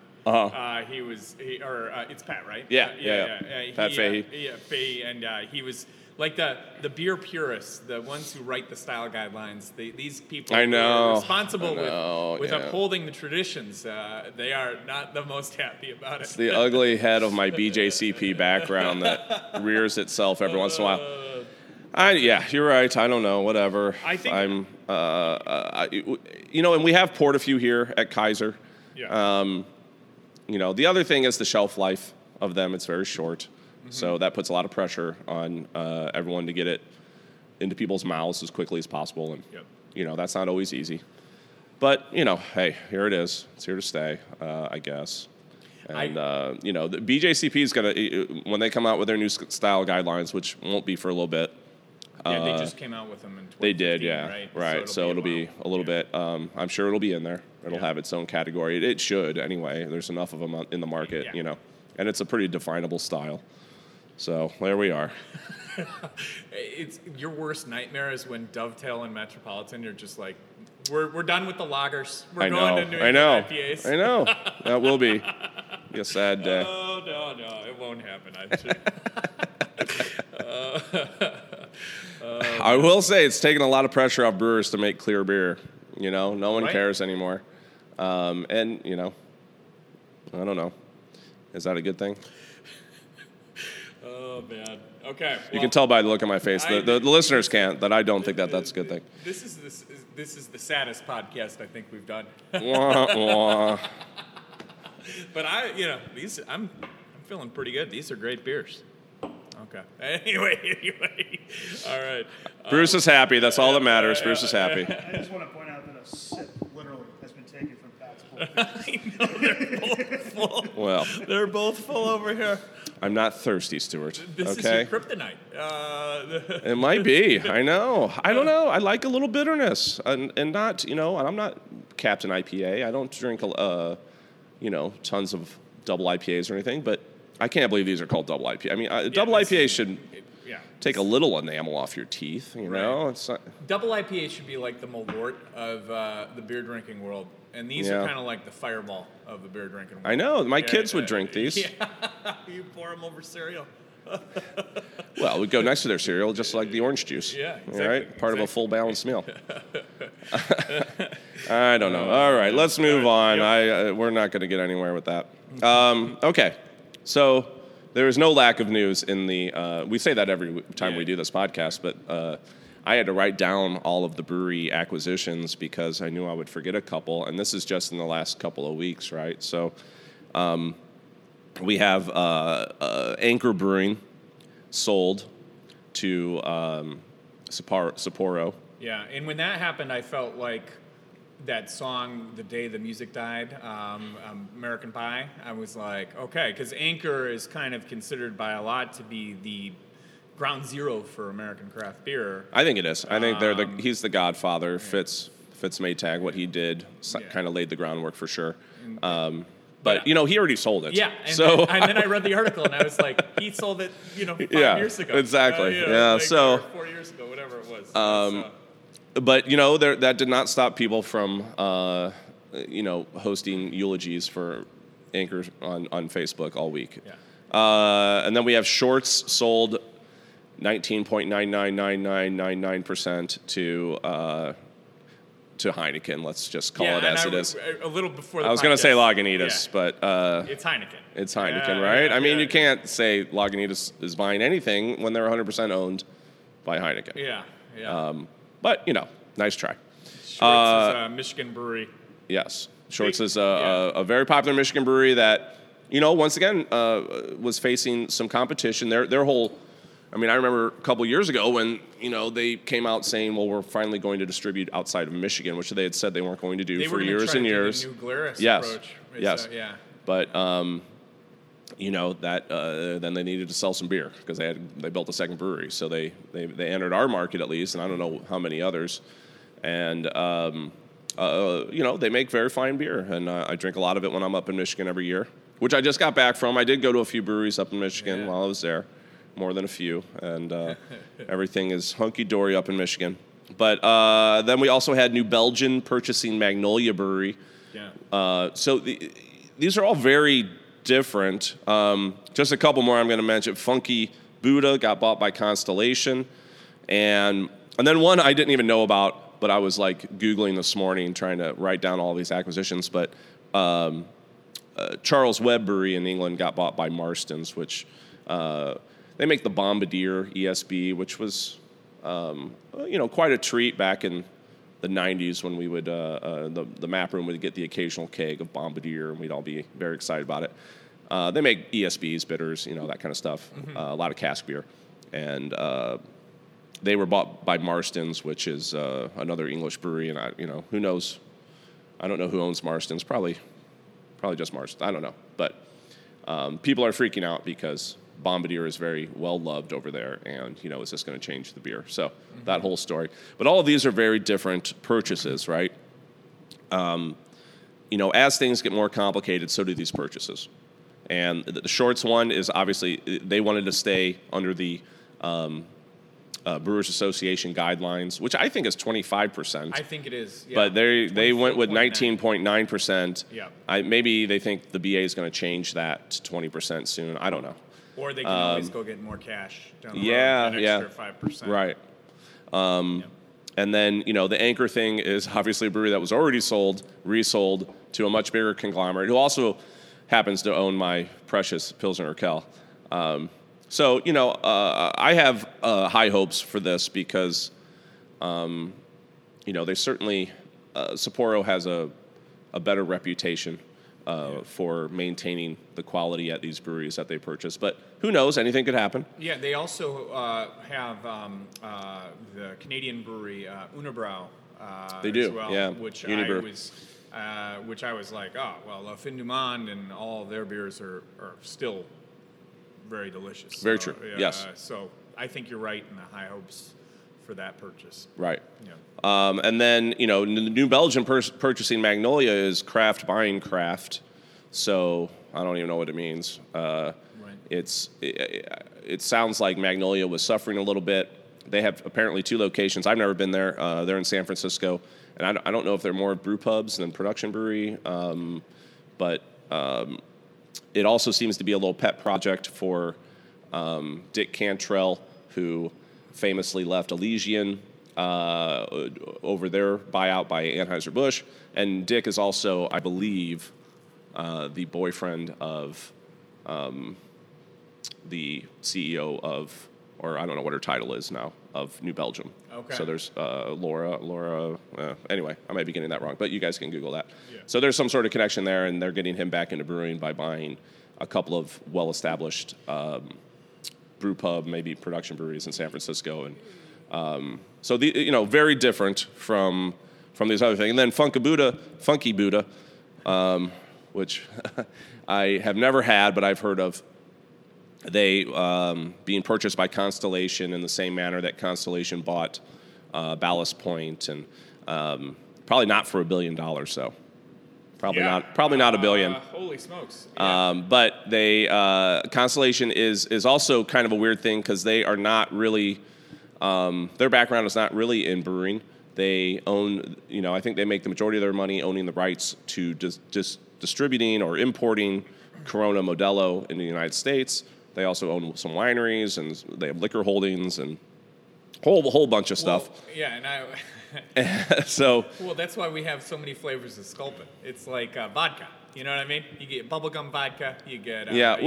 [SPEAKER 2] it's Pat, right?
[SPEAKER 1] Yeah. Pat Fahey.
[SPEAKER 2] Fahey. And he was like the beer purists, the ones who write the style guidelines. These people
[SPEAKER 1] I know.
[SPEAKER 2] who are responsible with upholding the traditions. They are not the most happy about it.
[SPEAKER 1] It's the ugly head of my BJCP background that rears itself every once in a while. You're right. I don't know. Whatever.
[SPEAKER 2] I think
[SPEAKER 1] and we have poured a few here at Kaiser.
[SPEAKER 2] Yeah.
[SPEAKER 1] The other thing is the shelf life of them. It's very short. So that puts a lot of pressure on everyone to get it into people's mouths as quickly as possible. And, that's not always easy. But, hey, here it is. It's here to stay, I guess. And, the BJCP is going to, when they come out with their new style guidelines, which won't be for a little bit.
[SPEAKER 2] They just came out with them in 2015,
[SPEAKER 1] They did, yeah. Right. So it'll be a little bit, I'm sure it'll be in there. It'll have its own category. It should, anyway. There's enough of them in the market, And it's a pretty definable style. So there we are.
[SPEAKER 2] It's your worst nightmare is when Dovetail and Metropolitan are just like, we're done with the lagers. We're going to New England IPAs.
[SPEAKER 1] I know. That will be a sad day.
[SPEAKER 2] Oh no, it won't happen.
[SPEAKER 1] I will say it's taken a lot of pressure off brewers to make clear beer. No one cares anymore. I don't know. Is that a good thing?
[SPEAKER 2] Oh, man. Okay.
[SPEAKER 1] You can tell by the look on my face. The listeners can't, that I don't think that's a good thing.
[SPEAKER 2] This is the saddest podcast I think we've done.
[SPEAKER 1] Wah, wah.
[SPEAKER 2] But these I'm feeling pretty good. These are great beers. Okay. Anyway. All right.
[SPEAKER 1] Bruce is happy. That's all that matters. Bruce is happy.
[SPEAKER 3] I just want to point out that a sip literally has been taken from Pat's bowl.
[SPEAKER 2] I know they're both full.
[SPEAKER 1] Well,
[SPEAKER 2] They're both full over here.
[SPEAKER 1] I'm not thirsty, Stuart.
[SPEAKER 2] This
[SPEAKER 1] okay?
[SPEAKER 2] is your kryptonite.
[SPEAKER 1] It might be. I know. I don't know. I like a little bitterness, and not and I'm not Captain IPA. I don't drink tons of double IPAs or anything, but I can't believe these are called double IPA. I mean, double IPA should take a little enamel off your teeth.
[SPEAKER 2] Right.
[SPEAKER 1] It's not,
[SPEAKER 2] double IPA should be like the Malort of the beer drinking world, and these are kind of like the Fireball of the beer drinking world.
[SPEAKER 1] I know. My kids would drink these.
[SPEAKER 2] Yeah. You pour them over cereal.
[SPEAKER 1] Well, it would go next to their cereal, just like the orange juice.
[SPEAKER 2] Yeah, exactly.
[SPEAKER 1] All right, part of a full balanced meal. I don't know. All right, let's move on. We're not going to get anywhere with that. Okay, so there is no lack of news in the. We say that every time we do this podcast, but I had to write down all of the brewery acquisitions because I knew I would forget a couple, and this is just in the last couple of weeks, right? So. We have Anchor Brewing sold to Sapporo.
[SPEAKER 2] Yeah, and when that happened, I felt like that song, "The Day the Music Died," American Pie. I was like, okay, because Anchor is kind of considered by a lot to be the ground zero for American craft beer.
[SPEAKER 1] I think it is. I think he's the godfather. Yeah. Fitz Maytag, what he did, kind of laid the groundwork for sure. But he already sold it.
[SPEAKER 2] Yeah, and then I read the article and I was like, he sold it, 5 years ago.
[SPEAKER 1] Exactly.
[SPEAKER 2] Like, or 4 years ago, whatever it was.
[SPEAKER 1] But that did not stop people from hosting eulogies for Anchor on Facebook all week.
[SPEAKER 2] Yeah.
[SPEAKER 1] And then we have Shorts sold 19.999999% to Heineken. Let's just call it as it is.
[SPEAKER 2] A little before
[SPEAKER 1] I was going to say Lagunitas, but
[SPEAKER 2] it's Heineken.
[SPEAKER 1] It's Heineken, right? I mean, you can't say Lagunitas is buying anything when they're 100% owned by Heineken.
[SPEAKER 2] Yeah.
[SPEAKER 1] But nice try.
[SPEAKER 2] Shorts is a Michigan brewery.
[SPEAKER 1] Yes, Shorts is a very popular Michigan brewery that once again was facing some competition. Their whole. I mean, I remember a couple years ago when, they came out saying, well, we're finally going to distribute outside of Michigan, which they had said they weren't going to do for years and years.
[SPEAKER 2] They were going to try to do the new Glarus approach.
[SPEAKER 1] Yes.
[SPEAKER 2] Yeah.
[SPEAKER 1] But, then they needed to sell some beer because they built a second brewery. So they entered our market at least, and I don't know how many others. And, they make very fine beer. And I drink a lot of it when I'm up in Michigan every year, which I just got back from. I did go to a few breweries up in Michigan while I was there. More than a few, and everything is hunky-dory up in Michigan. But then we also had New Belgium purchasing Magnolia Brewery.
[SPEAKER 2] Yeah.
[SPEAKER 1] So these are all very different. Just a couple more I'm going to mention. Funky Buddha got bought by Constellation. And then one I didn't even know about, but I was like Googling this morning trying to write down all these acquisitions. But Charles Webb Brewery in England got bought by Marston's, which... they make the Bombardier ESB, which was, quite a treat back in the 90s when we would, the map room would get the occasional keg of Bombardier, and we'd all be very excited about it. They make ESBs, bitters, that kind of stuff, a lot of cask beer. And they were bought by Marston's, which is another English brewery, and who knows? I don't know who owns Marston's, probably just Marston's, I don't know. But people are freaking out because Bombardier is very well loved over there, and is this going to change the beer? So that whole story. But all of these are very different purchases, right? As things get more complicated, so do these purchases. And the Shorts one is obviously they wanted to stay under the Brewers Association guidelines, which I think is 25%.
[SPEAKER 2] I think it is. Yeah.
[SPEAKER 1] But they went with 19.9%.
[SPEAKER 2] Yeah.
[SPEAKER 1] Maybe they think the BA is going to change that to 20% soon. I don't know.
[SPEAKER 2] Or they can always go get more cash down the road, an extra 5%.
[SPEAKER 1] Right. And then, the Anchor thing is obviously a brewery that was already resold to a much bigger conglomerate who also happens to own my precious Pilsner Urquell. So, I have high hopes for this because, they certainly, Sapporo has a better reputation for maintaining the quality at these breweries that they purchase. But who knows? Anything could happen.
[SPEAKER 2] Yeah, they also have the Canadian brewery Unibrow.
[SPEAKER 1] They do,
[SPEAKER 2] as well,
[SPEAKER 1] yeah.
[SPEAKER 2] Which I was like, oh, well, La Fin du Monde and all of their beers are still very delicious.
[SPEAKER 1] Very true, yes.
[SPEAKER 2] So I think you're right in the high hopes for that purchase.
[SPEAKER 1] Right.
[SPEAKER 2] Yeah.
[SPEAKER 1] And then, New Belgium purchasing Magnolia is craft buying craft. So I don't even know what it means.
[SPEAKER 2] Right.
[SPEAKER 1] It sounds like Magnolia was suffering a little bit. They have apparently 2 locations. I've never been there. They're in San Francisco. And I don't know if they're more brew pubs than production brewery. But it also seems to be a little pet project for Dick Cantrell, who famously left Elysian over their buyout by Anheuser-Busch. And Dick is also, I believe, the boyfriend of the CEO of, or I don't know what her title is now, of New Belgium.
[SPEAKER 2] Okay.
[SPEAKER 1] So there's Laura. Anyway, I might be getting that wrong, but you guys can Google that.
[SPEAKER 2] Yeah.
[SPEAKER 1] So there's some sort of connection there, and they're getting him back into brewing by buying a couple of well-established brew pub, maybe production breweries in San Francisco, and so very different from these other things. And then Funky Buddha, which I have never had, but I've heard of. They being purchased by Constellation in the same manner that Constellation bought Ballast Point, and probably not for $1 billion. So probably not $1 billion.
[SPEAKER 2] Holy smokes! Yeah.
[SPEAKER 1] But they Constellation is also kind of a weird thing because they are not really their background is not really in brewing. They own, I think they make the majority of their money owning the rights to just distributing or importing Corona Modelo in the United States. They also own some wineries, and they have liquor holdings and whole bunch of stuff.
[SPEAKER 2] Well, yeah, and
[SPEAKER 1] so.
[SPEAKER 2] Well, that's why we have so many flavors of Sculpin. It's like vodka. You know what I mean? You get bubblegum vodka. You get.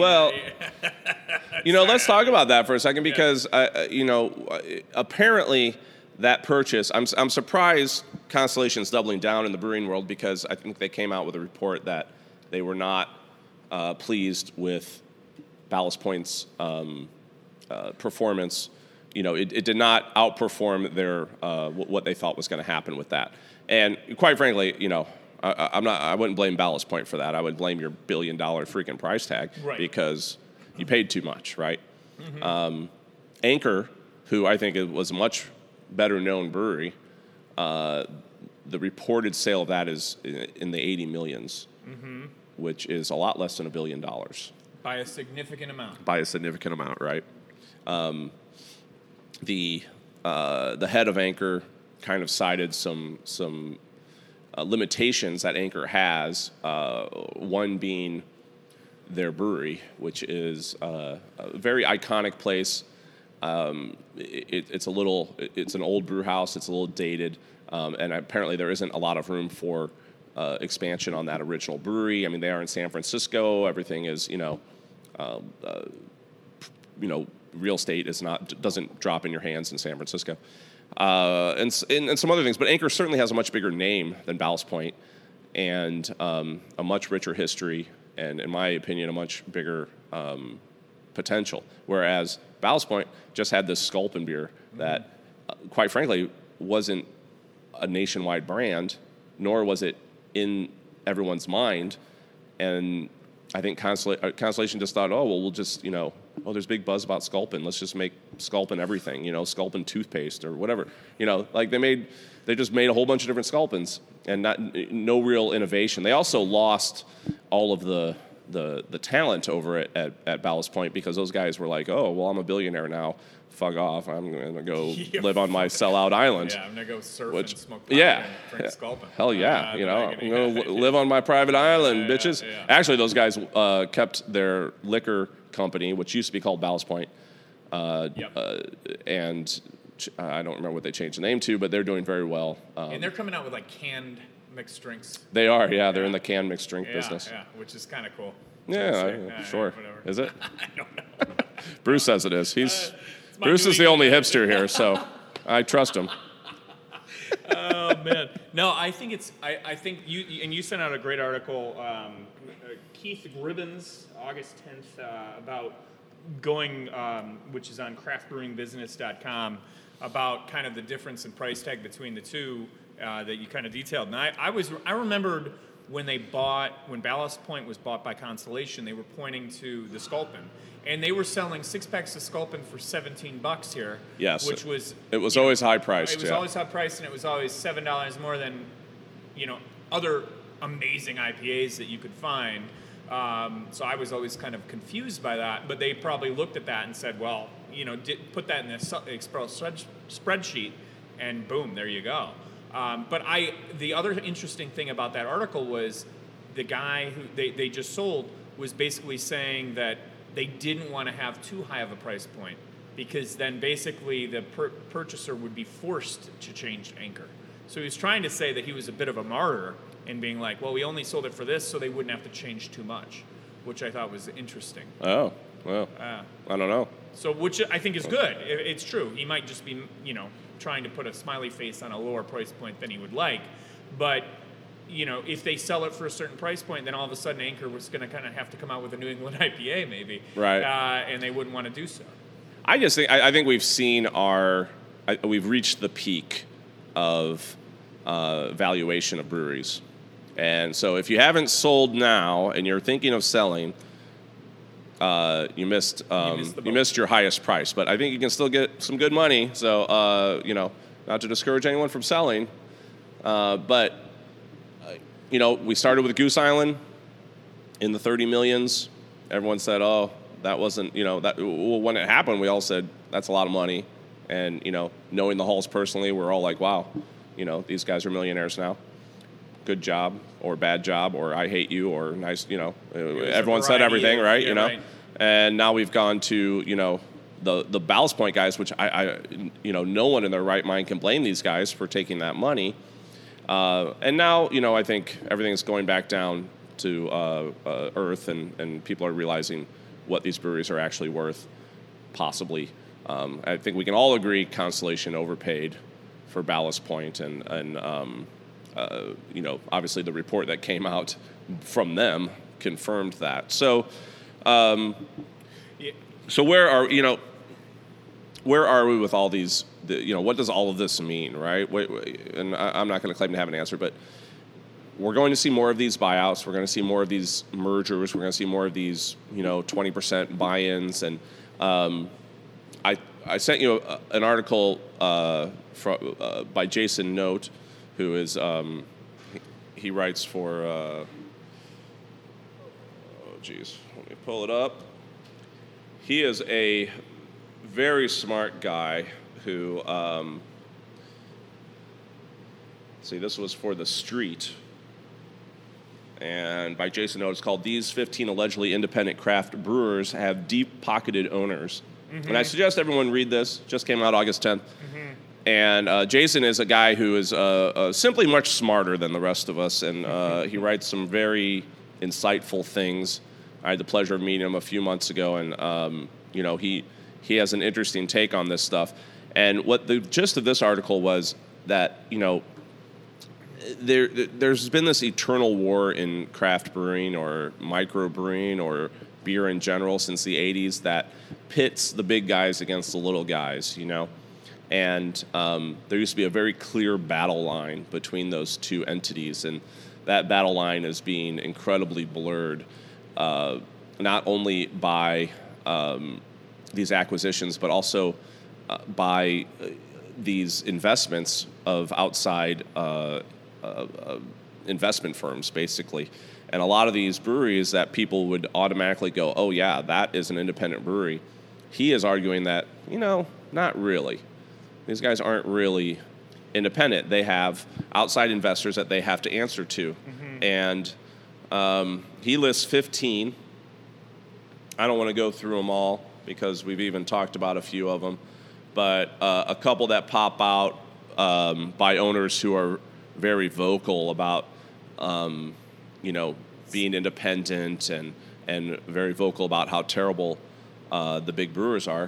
[SPEAKER 1] Let's talk about that for a second because apparently that purchase. I'm surprised Constellation's doubling down in the brewing world because I think they came out with a report that they were not pleased with Ballast Point's performance. It did not outperform their what they thought was going to happen with that. And quite frankly, I wouldn't blame Ballast Point for that. I would blame your $1 billion freaking price tag because you paid too much, right? Mm-hmm. Anchor, who I think was a much better known brewery, the reported sale of that is in the 80 millions, which is a lot less than $1 billion.
[SPEAKER 2] By a significant amount.
[SPEAKER 1] By a significant amount, right? The head of Anchor kind of cited some limitations that Anchor has. One being their brewery, which is a very iconic place. It's an old brew house. It's a little dated, and apparently there isn't a lot of room for expansion on that original brewery. I mean, they are in San Francisco. Everything is, real estate doesn't drop in your hands in San Francisco, and some other things. But Anchor certainly has a much bigger name than Ballast Point, and a much richer history, and in my opinion, a much bigger potential. Whereas Ballast Point just had this Sculpin beer that, quite frankly, wasn't a nationwide brand, nor was it in everyone's mind. And I think Constellation just thought, we'll just, there's big buzz about Sculpin. Let's just make Sculpin everything, Sculpin toothpaste or whatever. They just made a whole bunch of different Sculpins and no real innovation. They also lost all of the talent over at Ballast Point because those guys were like, I'm a billionaire now. Fuck off. I'm going to go live on my sellout island.
[SPEAKER 2] Yeah, I'm going to go surf and smoke pot and drink Sculpin.
[SPEAKER 1] Hell yeah. I'm going to live on my private island, bitches. Yeah. Actually, those guys kept their liquor company, which used to be called Ballast Point, and I don't remember what they changed the name to, but they're doing very well.
[SPEAKER 2] And they're coming out with canned mixed drinks.
[SPEAKER 1] They are, They're in the canned mixed drink business.
[SPEAKER 2] Yeah, which is kind of cool.
[SPEAKER 1] Yeah, sure.
[SPEAKER 2] Whatever.
[SPEAKER 1] Is it?
[SPEAKER 2] I don't know.
[SPEAKER 1] Bruce says it is. Bruce is the only hipster here, so I trust him.
[SPEAKER 2] Oh man, no, I think I think you sent out a great article, Keith Gribbins, August 10th, about going, which is on craftbrewingbusiness.com, about kind of the difference in price tag between the two that you kind of detailed. And I remembered when Ballast Point was bought by Constellation, they were pointing to the Sculpin. And they were selling 6-packs of Sculpin for $17 here.
[SPEAKER 1] Yes,
[SPEAKER 2] which was
[SPEAKER 1] always high priced.
[SPEAKER 2] It was always high priced, and it was always $7 more than other amazing IPAs that you could find. So I was always kind of confused by that. But they probably looked at that and said, well, put that in the Excel spreadsheet, and boom, there you go. But the other interesting thing about that article was the guy who they just sold was basically saying that they didn't want to have too high of a price point because then basically the purchaser would be forced to change Anchor. So he was trying to say that he was a bit of a martyr and being like, well, we only sold it for this so they wouldn't have to change too much, which I thought was interesting.
[SPEAKER 1] Oh, well, I don't know.
[SPEAKER 2] So which I think is good. It's true. He might just be, trying to put a smiley face on a lower price point than he would like. But if they sell it for a certain price point, then all of a sudden Anchor was going to kind of have to come out with a New England IPA maybe.
[SPEAKER 1] Right.
[SPEAKER 2] And they wouldn't want to do so.
[SPEAKER 1] I think we've seen we've reached the peak of valuation of breweries. And so if you haven't sold now and you're thinking of selling, you missed your highest price. But I think you can still get some good money. So, not to discourage anyone from selling. But we started with Goose Island in the 30 millions. Everyone said, oh, that wasn't, when it happened, we all said, that's a lot of money. And, knowing the Halls personally, we're all like, wow, these guys are millionaires now. Good job or bad job or I hate you or nice, everyone said everything, right?
[SPEAKER 2] Right.
[SPEAKER 1] And now we've gone to, the Ballast Point guys, which I no one in their right mind can blame these guys for taking that money. And now, I think everything's going back down to earth and people are realizing what these breweries are actually worth, possibly. I think we can all agree Constellation overpaid for Ballast Point and obviously the report that came out from them confirmed that. So, so where are we with all these? What does all of this mean, right? And I'm not going to claim to have an answer, but we're going to see more of these buyouts. We're going to see more of these mergers. We're going to see more of these, 20% buy-ins. And I sent you an article by Jason Note, who is he writes for. Let me pull it up. He is a very smart guy who. This was for The Street. And by Jason Note, it's called "These 15 Allegedly Independent Craft Brewers Have Deep-Pocketed Owners." Mm-hmm. And I suggest everyone read this. Just came out August 10th. Mm-hmm. And Jason is a guy who is simply much smarter than the rest of us, and he writes some very insightful things. I had the pleasure of meeting him a few months ago, and he has an interesting take on this stuff. And what the gist of this article was that there's been this eternal war in craft brewing or microbrewing or beer in general since the 80s that pits the big guys against the little guys, And there used to be a very clear battle line between those two entities, and that battle line is being incredibly blurred, not only by these acquisitions, but also by these investments of outside investment firms, basically. And a lot of these breweries that people would automatically go, oh, yeah, that is an independent brewery. He is arguing that, not really. These guys aren't really independent. They have outside investors that they have to answer to. Mm-hmm. And he lists 15. I don't want to go through them all because we've even talked about a few of them. But a couple that pop out by owners who are very vocal about, being independent and very vocal about how terrible the big brewers are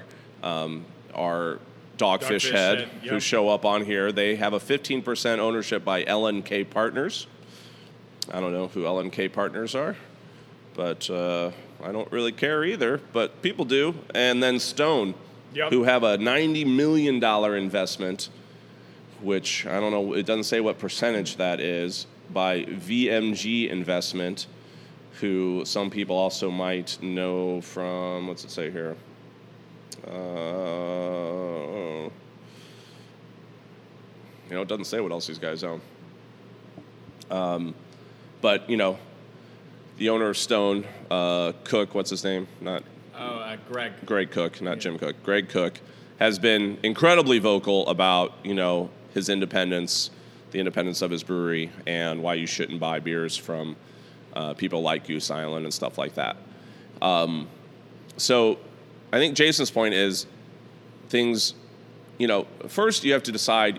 [SPEAKER 1] Dogfish Head, yep. Who show up on here. They have a 15% ownership by LNK Partners. I don't know who LNK Partners are, but I don't really care either, but people do. And then Stone, yep. Who have a $90 million investment, which I don't know, it doesn't say what percentage that is, by VMG Investment, who some people also might know from, what's it say here? It doesn't say what else these guys own. But, the owner of Stone, Cook, what's his name?
[SPEAKER 2] Greg.
[SPEAKER 1] Greg Cook, not Jim Cook. Greg Cook has been incredibly vocal about, his independence, the independence of his brewery, and why you shouldn't buy beers from people like Goose Island and stuff like that. So I think Jason's point is things, first you have to decide,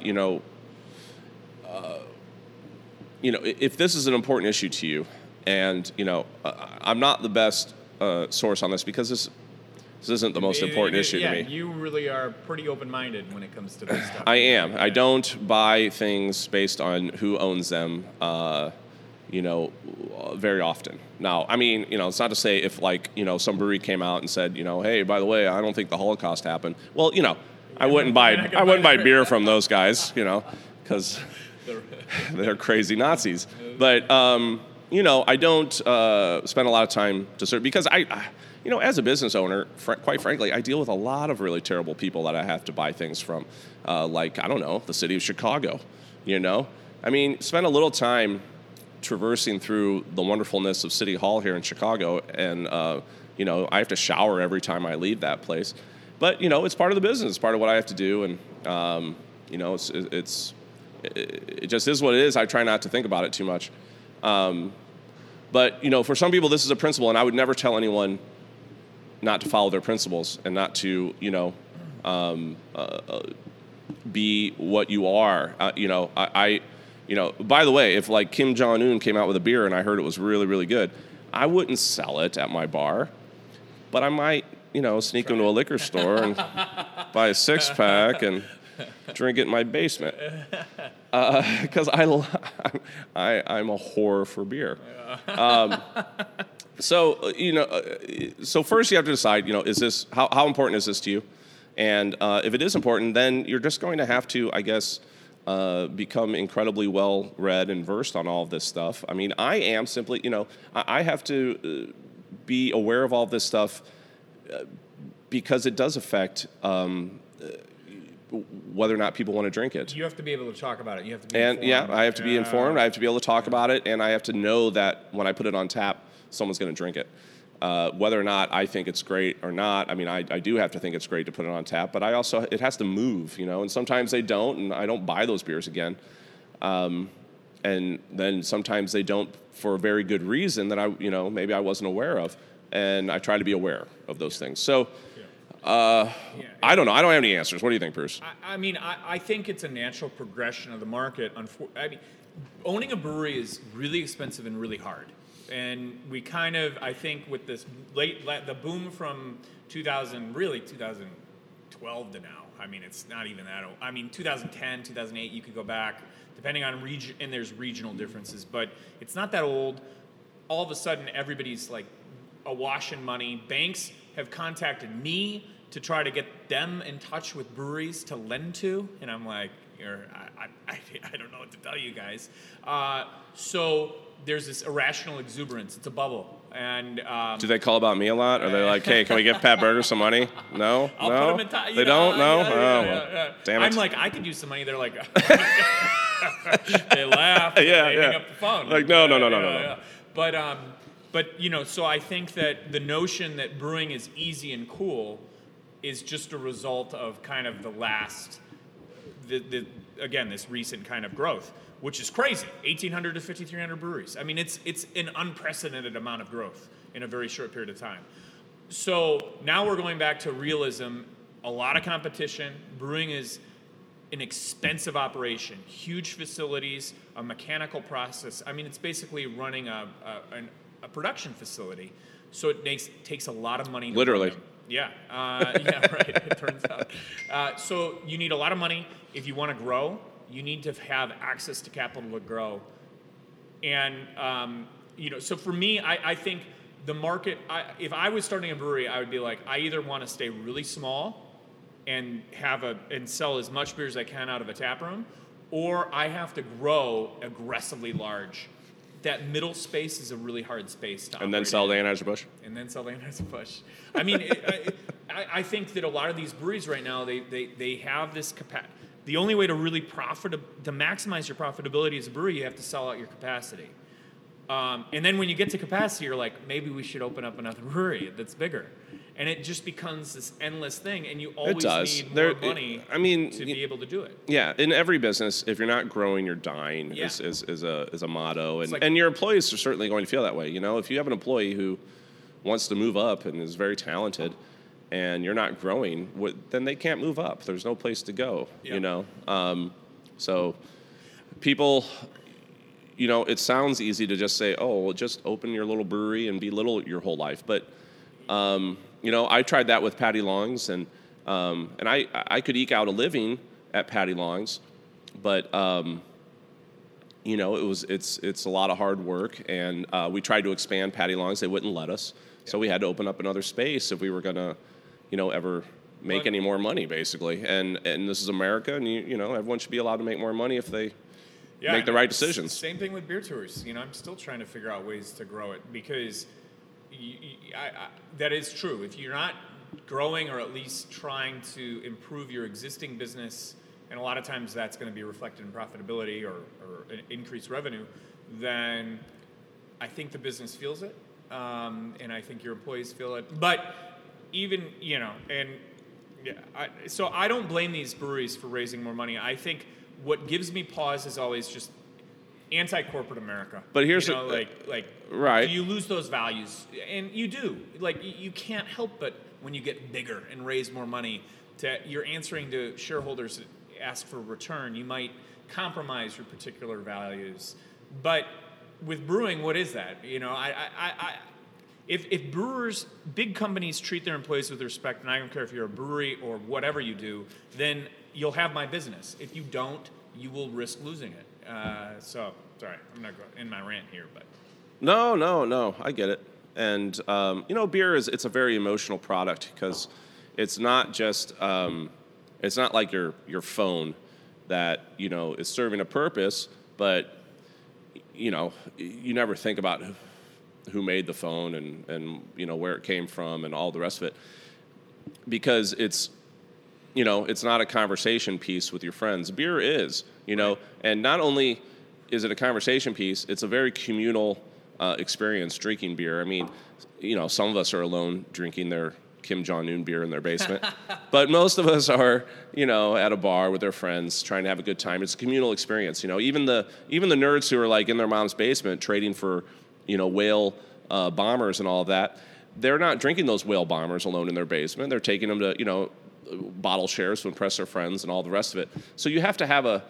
[SPEAKER 1] if this is an important issue to you, and, I'm not the best source on this because this isn't the most important issue to me.
[SPEAKER 2] Yeah, you really are pretty open-minded when it comes to this stuff.
[SPEAKER 1] I am. Yeah. I don't buy things based on who owns them. very often. Now, I mean, it's not to say if like, some brewery came out and said, hey, by the way, I don't think the Holocaust happened. Well, I wouldn't buy beer from those guys, because they're crazy Nazis. But, I don't spend a lot of time to serve because as a business owner, quite frankly, I deal with a lot of really terrible people that I have to buy things from, like, I don't know, the city of Chicago, I mean, spend a little time traversing through the wonderfulness of City Hall here in Chicago, and, I have to shower every time I leave that place. But, it's part of the business, it's part of what I have to do, and, it just is what it is. I try not to think about it too much. But, for some people, this is a principle, and I would never tell anyone not to follow their principles and not to, be what you are. By the way, if like Kim Jong-un came out with a beer and I heard it was really, really good, I wouldn't sell it at my bar, but I might, sneak into a liquor store and buy a 6-pack and drink it in my basement. Because I'm a whore for beer. So first you have to decide, is this, how important is this to you? And if it is important, then you're just going to have to, I guess, become incredibly well-read and versed on all of this stuff. I mean, I am simply, I have to be aware of all of this stuff because it does affect whether or not people want to drink it.
[SPEAKER 2] You have to be able to talk about it. You have to be
[SPEAKER 1] informed.
[SPEAKER 2] Yeah,
[SPEAKER 1] I have to be informed. I have to be able to talk about it, and I have to know that when I put it on tap, someone's going to drink it. Whether or not I think it's great or not, I mean, I do have to think it's great to put it on tap, but it has to move, and sometimes they don't, and I don't buy those beers again. And then sometimes they don't for a very good reason that maybe I wasn't aware of, and I try to be aware of those things. So, I don't know. I don't have any answers. What do you think, Bruce?
[SPEAKER 2] I think it's a natural progression of the market. Owning a brewery is really expensive and really hard. And we kind of, I think, with this the boom from 2012 to now, I mean, it's not even that old. I mean, 2010, 2008, you could go back, depending on region, and there's regional differences, but it's not that old. All of a sudden, everybody's like awash in money. Banks have contacted me to try to get them in touch with breweries to lend to, and I'm like, I don't know what to tell you guys. So there's this irrational exuberance. It's a bubble. And
[SPEAKER 1] do they call about me a lot? Are they like, hey, can we give Pat Burger some money? No?
[SPEAKER 2] I'll
[SPEAKER 1] no?
[SPEAKER 2] put them in
[SPEAKER 1] they don't? No?
[SPEAKER 2] Yeah.
[SPEAKER 1] Damn it.
[SPEAKER 2] I'm like, I could use some money. They're like, they laugh. They hang up the phone.
[SPEAKER 1] Like, no.
[SPEAKER 2] But so I think that the notion that brewing is easy and cool is just a result of kind of this recent kind of growth, which is crazy. 1,800 to 5,300 breweries. I mean, it's an unprecedented amount of growth in a very short period of time. So now we're going back to realism, a lot of competition. Brewing is an expensive operation, huge facilities, a mechanical process. I mean, it's basically running a production facility. So it takes a lot of money.
[SPEAKER 1] Literally.
[SPEAKER 2] Yeah, right, it turns out. So you need a lot of money. If you want to grow, you need to have access to capital to grow. And, so for me, I think the market, if I was starting a brewery, I would be like, I either want to stay really small and and sell as much beer as I can out of a tap room, or I have to grow aggressively large. That middle space is a really hard space to operate.
[SPEAKER 1] And then sell the Anheuser-Busch?
[SPEAKER 2] And then sell the Anheuser-Busch. I mean, I think that a lot of these breweries right now, they have this capacity. The only way to really to maximize your profitability as a brewery, you have to sell out your capacity. And then when you get to capacity, you're like, maybe we should open up another brewery that's bigger. And it just becomes this endless thing, and you always need more money to be able to do it.
[SPEAKER 1] Yeah, in every business, if you're not growing, you're dying is a motto. And your employees are certainly going to feel that way. If you have an employee who wants to move up and is very talented, and you're not growing, then they can't move up. There's no place to go, So people, it sounds easy to just say, oh, well, just open your little brewery and be little your whole life. But, I tried that with Patty Long's, and I could eke out a living at Patty Long's, but it's a lot of hard work, and we tried to expand Patty Longs. They wouldn't let us, so we had to open up another space if we were gonna, ever make any more money, basically. And this is America, and everyone should be allowed to make more money if they make the right decisions.
[SPEAKER 2] Same thing with beer tours. I'm still trying to figure out ways to grow it because that is true. If you're not growing or at least trying to improve your existing business, and a lot of times that's going to be reflected in profitability or increased revenue, then I think the business feels it, and I think your employees feel it. But even, so I don't blame these breweries for raising more money. I think what gives me pause is always just anti-corporate America.
[SPEAKER 1] But here's
[SPEAKER 2] right. You lose those values, and you do. You can't help but when you get bigger and raise more money, you're answering to shareholders that ask for a return. You might compromise your particular values. But with brewing, what is that? If brewers, big companies treat their employees with respect, and I don't care if you're a brewery or whatever you do, then you'll have my business. If you don't, you will risk losing it. So, sorry, I'm not going in my rant here, but.
[SPEAKER 1] No, I get it. And, beer it's a very emotional product because it's not just, it's not like your phone that, is serving a purpose, but, you never think about who made the phone and where it came from and all the rest of it, because it's not a conversation piece with your friends. Beer is,
[SPEAKER 2] Right.
[SPEAKER 1] And not only is it a conversation piece, it's a very communal experience drinking beer. I mean, some of us are alone drinking their Kim Jong-un beer in their basement, but most of us are, at a bar with their friends trying to have a good time. It's a communal experience. Even the nerds who are like in their mom's basement trading for, whale bombers and all of that, they're not drinking those whale bombers alone in their basement. They're taking them to, bottle shares to impress their friends and all the rest of it. So you have to have a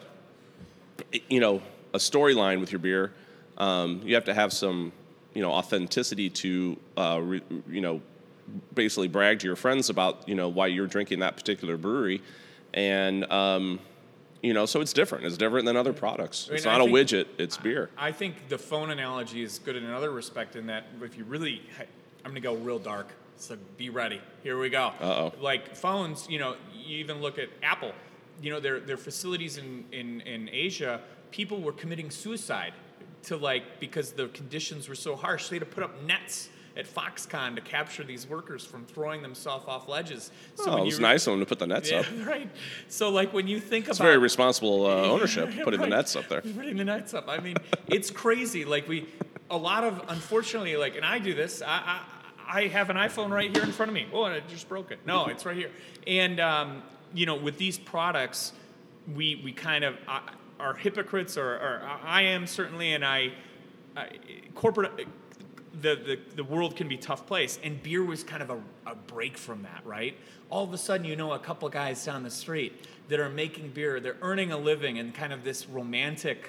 [SPEAKER 1] storyline with your beer. You have to have some, authenticity to, basically brag to your friends about, why you're drinking that particular brewery. And, so it's different. It's different than other products. It's not a widget, it's beer.
[SPEAKER 2] I think the phone analogy is good in another respect in that if you really, I'm going to go real dark, so be ready. Here we go.
[SPEAKER 1] Uh-oh.
[SPEAKER 2] Like phones, you even look at Apple, their facilities in Asia, people were committing suicide because the conditions were so harsh. They had to put up nets at Foxconn to capture these workers from throwing themselves off ledges. So
[SPEAKER 1] it was nice of them to put the nets up.
[SPEAKER 2] Right. So when you think
[SPEAKER 1] it's very responsible ownership, putting the nets up there.
[SPEAKER 2] Putting the nets up. I mean, it's crazy. Unfortunately, and I do this, I have an iPhone right here in front of me. Oh, and I just broke it. No, it's right here. And, with these products, we kind of are hypocrites, or I am certainly, and corporate, the world can be a tough place. And beer was kind of a break from that, right? All of a sudden, a couple guys down the street that are making beer, they're earning a living in kind of this romantic,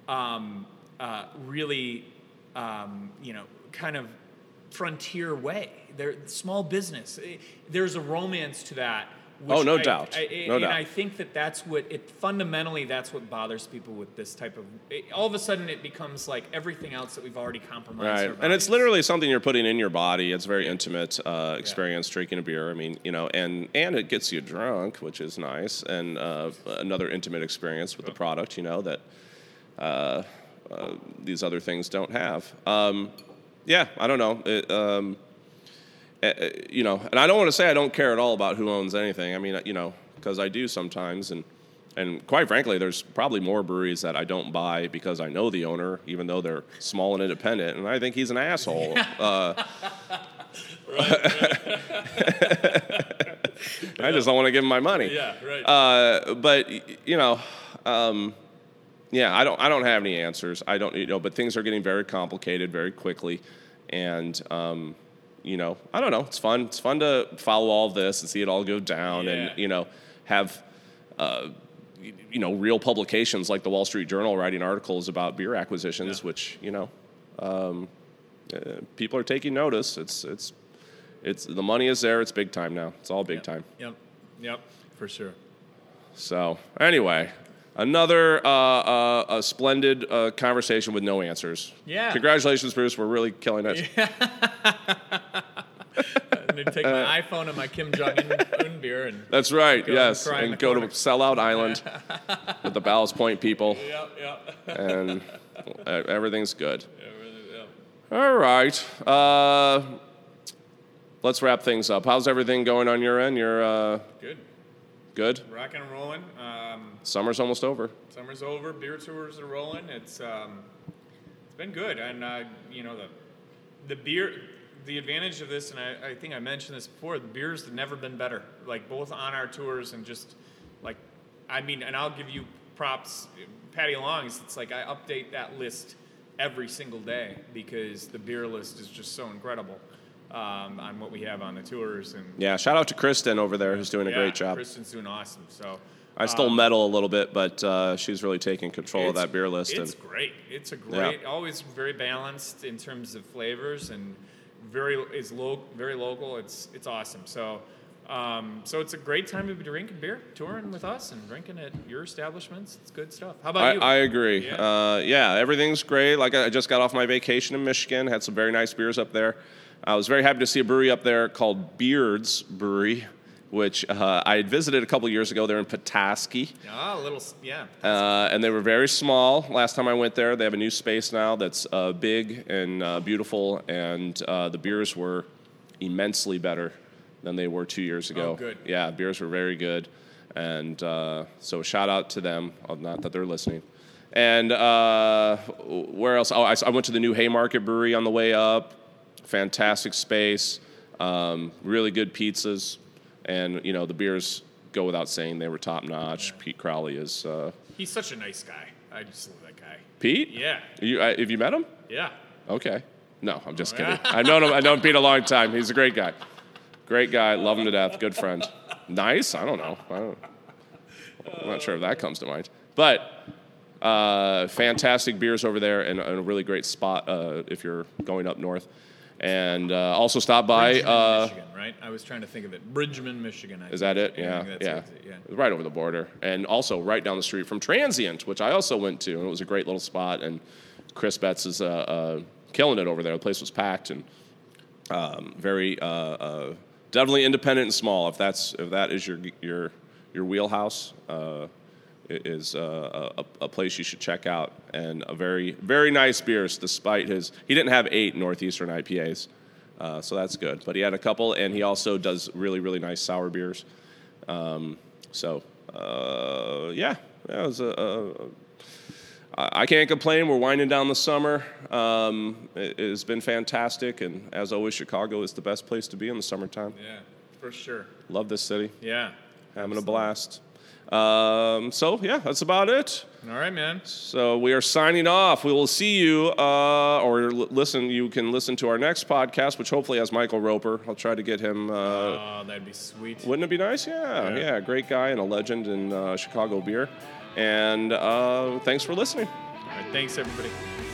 [SPEAKER 2] really, kind of frontier way. They're small business. There's a romance to that.
[SPEAKER 1] No doubt.
[SPEAKER 2] I think that's fundamentally that's what bothers people with this type of. All of a sudden, it becomes like everything else that we've already compromised.
[SPEAKER 1] Right, and it's literally something you're putting in your body. It's a very intimate experience drinking a beer. I mean, and it gets you drunk, which is nice, and another intimate experience with the product. That these other things don't have. I don't know. And I don't want to say I don't care at all about who owns anything. I mean, because I do sometimes, and quite frankly, there's probably more breweries that I don't buy because I know the owner, even though they're small and independent, and I think he's an asshole. I just don't want to give him my money.
[SPEAKER 2] Yeah, right.
[SPEAKER 1] But I don't have any answers. I don't, but things are getting very complicated very quickly, and. I don't know. It's fun. It's fun to follow all of this and see it all go down, and have real publications like the Wall Street Journal writing articles about beer acquisitions, which people are taking notice. It's the money is there. It's big time now. It's all big time.
[SPEAKER 2] Yep, for sure.
[SPEAKER 1] So anyway, Another a splendid conversation with no answers.
[SPEAKER 2] Yeah.
[SPEAKER 1] Congratulations, Bruce. We're really killing it.
[SPEAKER 2] I'm going to take my iPhone and my Kim Jong-un beer. And
[SPEAKER 1] that's right,
[SPEAKER 2] go
[SPEAKER 1] yes.
[SPEAKER 2] And
[SPEAKER 1] go to Sellout Island with the Ballast Point people.
[SPEAKER 2] Yep.
[SPEAKER 1] And everything's good.
[SPEAKER 2] Yeah.
[SPEAKER 1] All right. Let's wrap things up. How's everything going on your end? You're
[SPEAKER 2] Good.
[SPEAKER 1] Good?
[SPEAKER 2] Rocking and rolling.
[SPEAKER 1] Summer's almost over.
[SPEAKER 2] Summer's over. Beer tours are rolling. It's been good. And, the beer, the advantage of this, and I think I mentioned this before, the beers have never been better. Like, both on our tours and just, and I'll give you props. Patty Long's, it's like I update that list every single day because the beer list is just so incredible. On what we have on the tours. And
[SPEAKER 1] yeah, shout out to Kristen over there who's doing a great job.
[SPEAKER 2] Kristen's doing awesome. So
[SPEAKER 1] I still meddle a little bit, but she's really taking control of that beer list.
[SPEAKER 2] It's great. It's a great, always very balanced in terms of flavors and very local. It's awesome. So so it's a great time to be drinking beer, touring with us, and drinking at your establishments. It's good stuff. How about you?
[SPEAKER 1] I agree. Yeah. Everything's great. Like I just got off my vacation in Michigan, had some very nice beers up there. I was very happy to see a brewery up there called Beards Brewery, which I had visited a couple years ago. They're in Petoskey. And they were very small. Last time I went there, they have a new space now that's big and beautiful, and the beers were immensely better than they were 2 years ago.
[SPEAKER 2] Oh, good.
[SPEAKER 1] Yeah, beers were very good. And so shout out to them, not that they're listening. And where else? Oh, I went to the new Haymarket Brewery on the way up. Fantastic space, really good pizzas, and the beers go without saying. They were top notch. Yeah. Pete Crowley is.
[SPEAKER 2] He's such a nice guy. I just love that guy.
[SPEAKER 1] Pete?
[SPEAKER 2] Yeah.
[SPEAKER 1] Have you met him?
[SPEAKER 2] Yeah.
[SPEAKER 1] Okay. No, I'm just kidding. I've known Pete a long time. He's a great guy. Great guy. Love him to death. Good friend. Nice. I don't know. I'm not sure if that comes to mind, but. Fantastic beers over there, and a really great spot if you're going up north. And also stop by.
[SPEAKER 2] Michigan, right? I was trying to think of it. Bridgman, Michigan.
[SPEAKER 1] Is that it? Yeah. Right over the border. And also right down the street from Transient, which I also went to, and it was a great little spot. And Chris Betts is killing it over there. The place was packed and very definitely independent and small. If that is your wheelhouse. It is a place you should check out, and a very, very nice beers, despite he didn't have 8 Northeastern IPAs, so that's good. But he had a couple, and he also does really, really nice sour beers. It was I can't complain. We're winding down the summer. It has been fantastic, and as always, Chicago is the best place to be in the summertime.
[SPEAKER 2] Yeah, for sure.
[SPEAKER 1] Love this city.
[SPEAKER 2] Yeah.
[SPEAKER 1] Having a blast. That's about it.
[SPEAKER 2] All right, man.
[SPEAKER 1] So we are signing off. We will see you, or listen. You can listen to our next podcast, which hopefully has Michael Roper. I'll try to get him.
[SPEAKER 2] Oh, that'd be sweet.
[SPEAKER 1] Wouldn't it be nice? Yeah. Great guy and a legend in Chicago beer. And thanks for listening.
[SPEAKER 2] All right, thanks, everybody.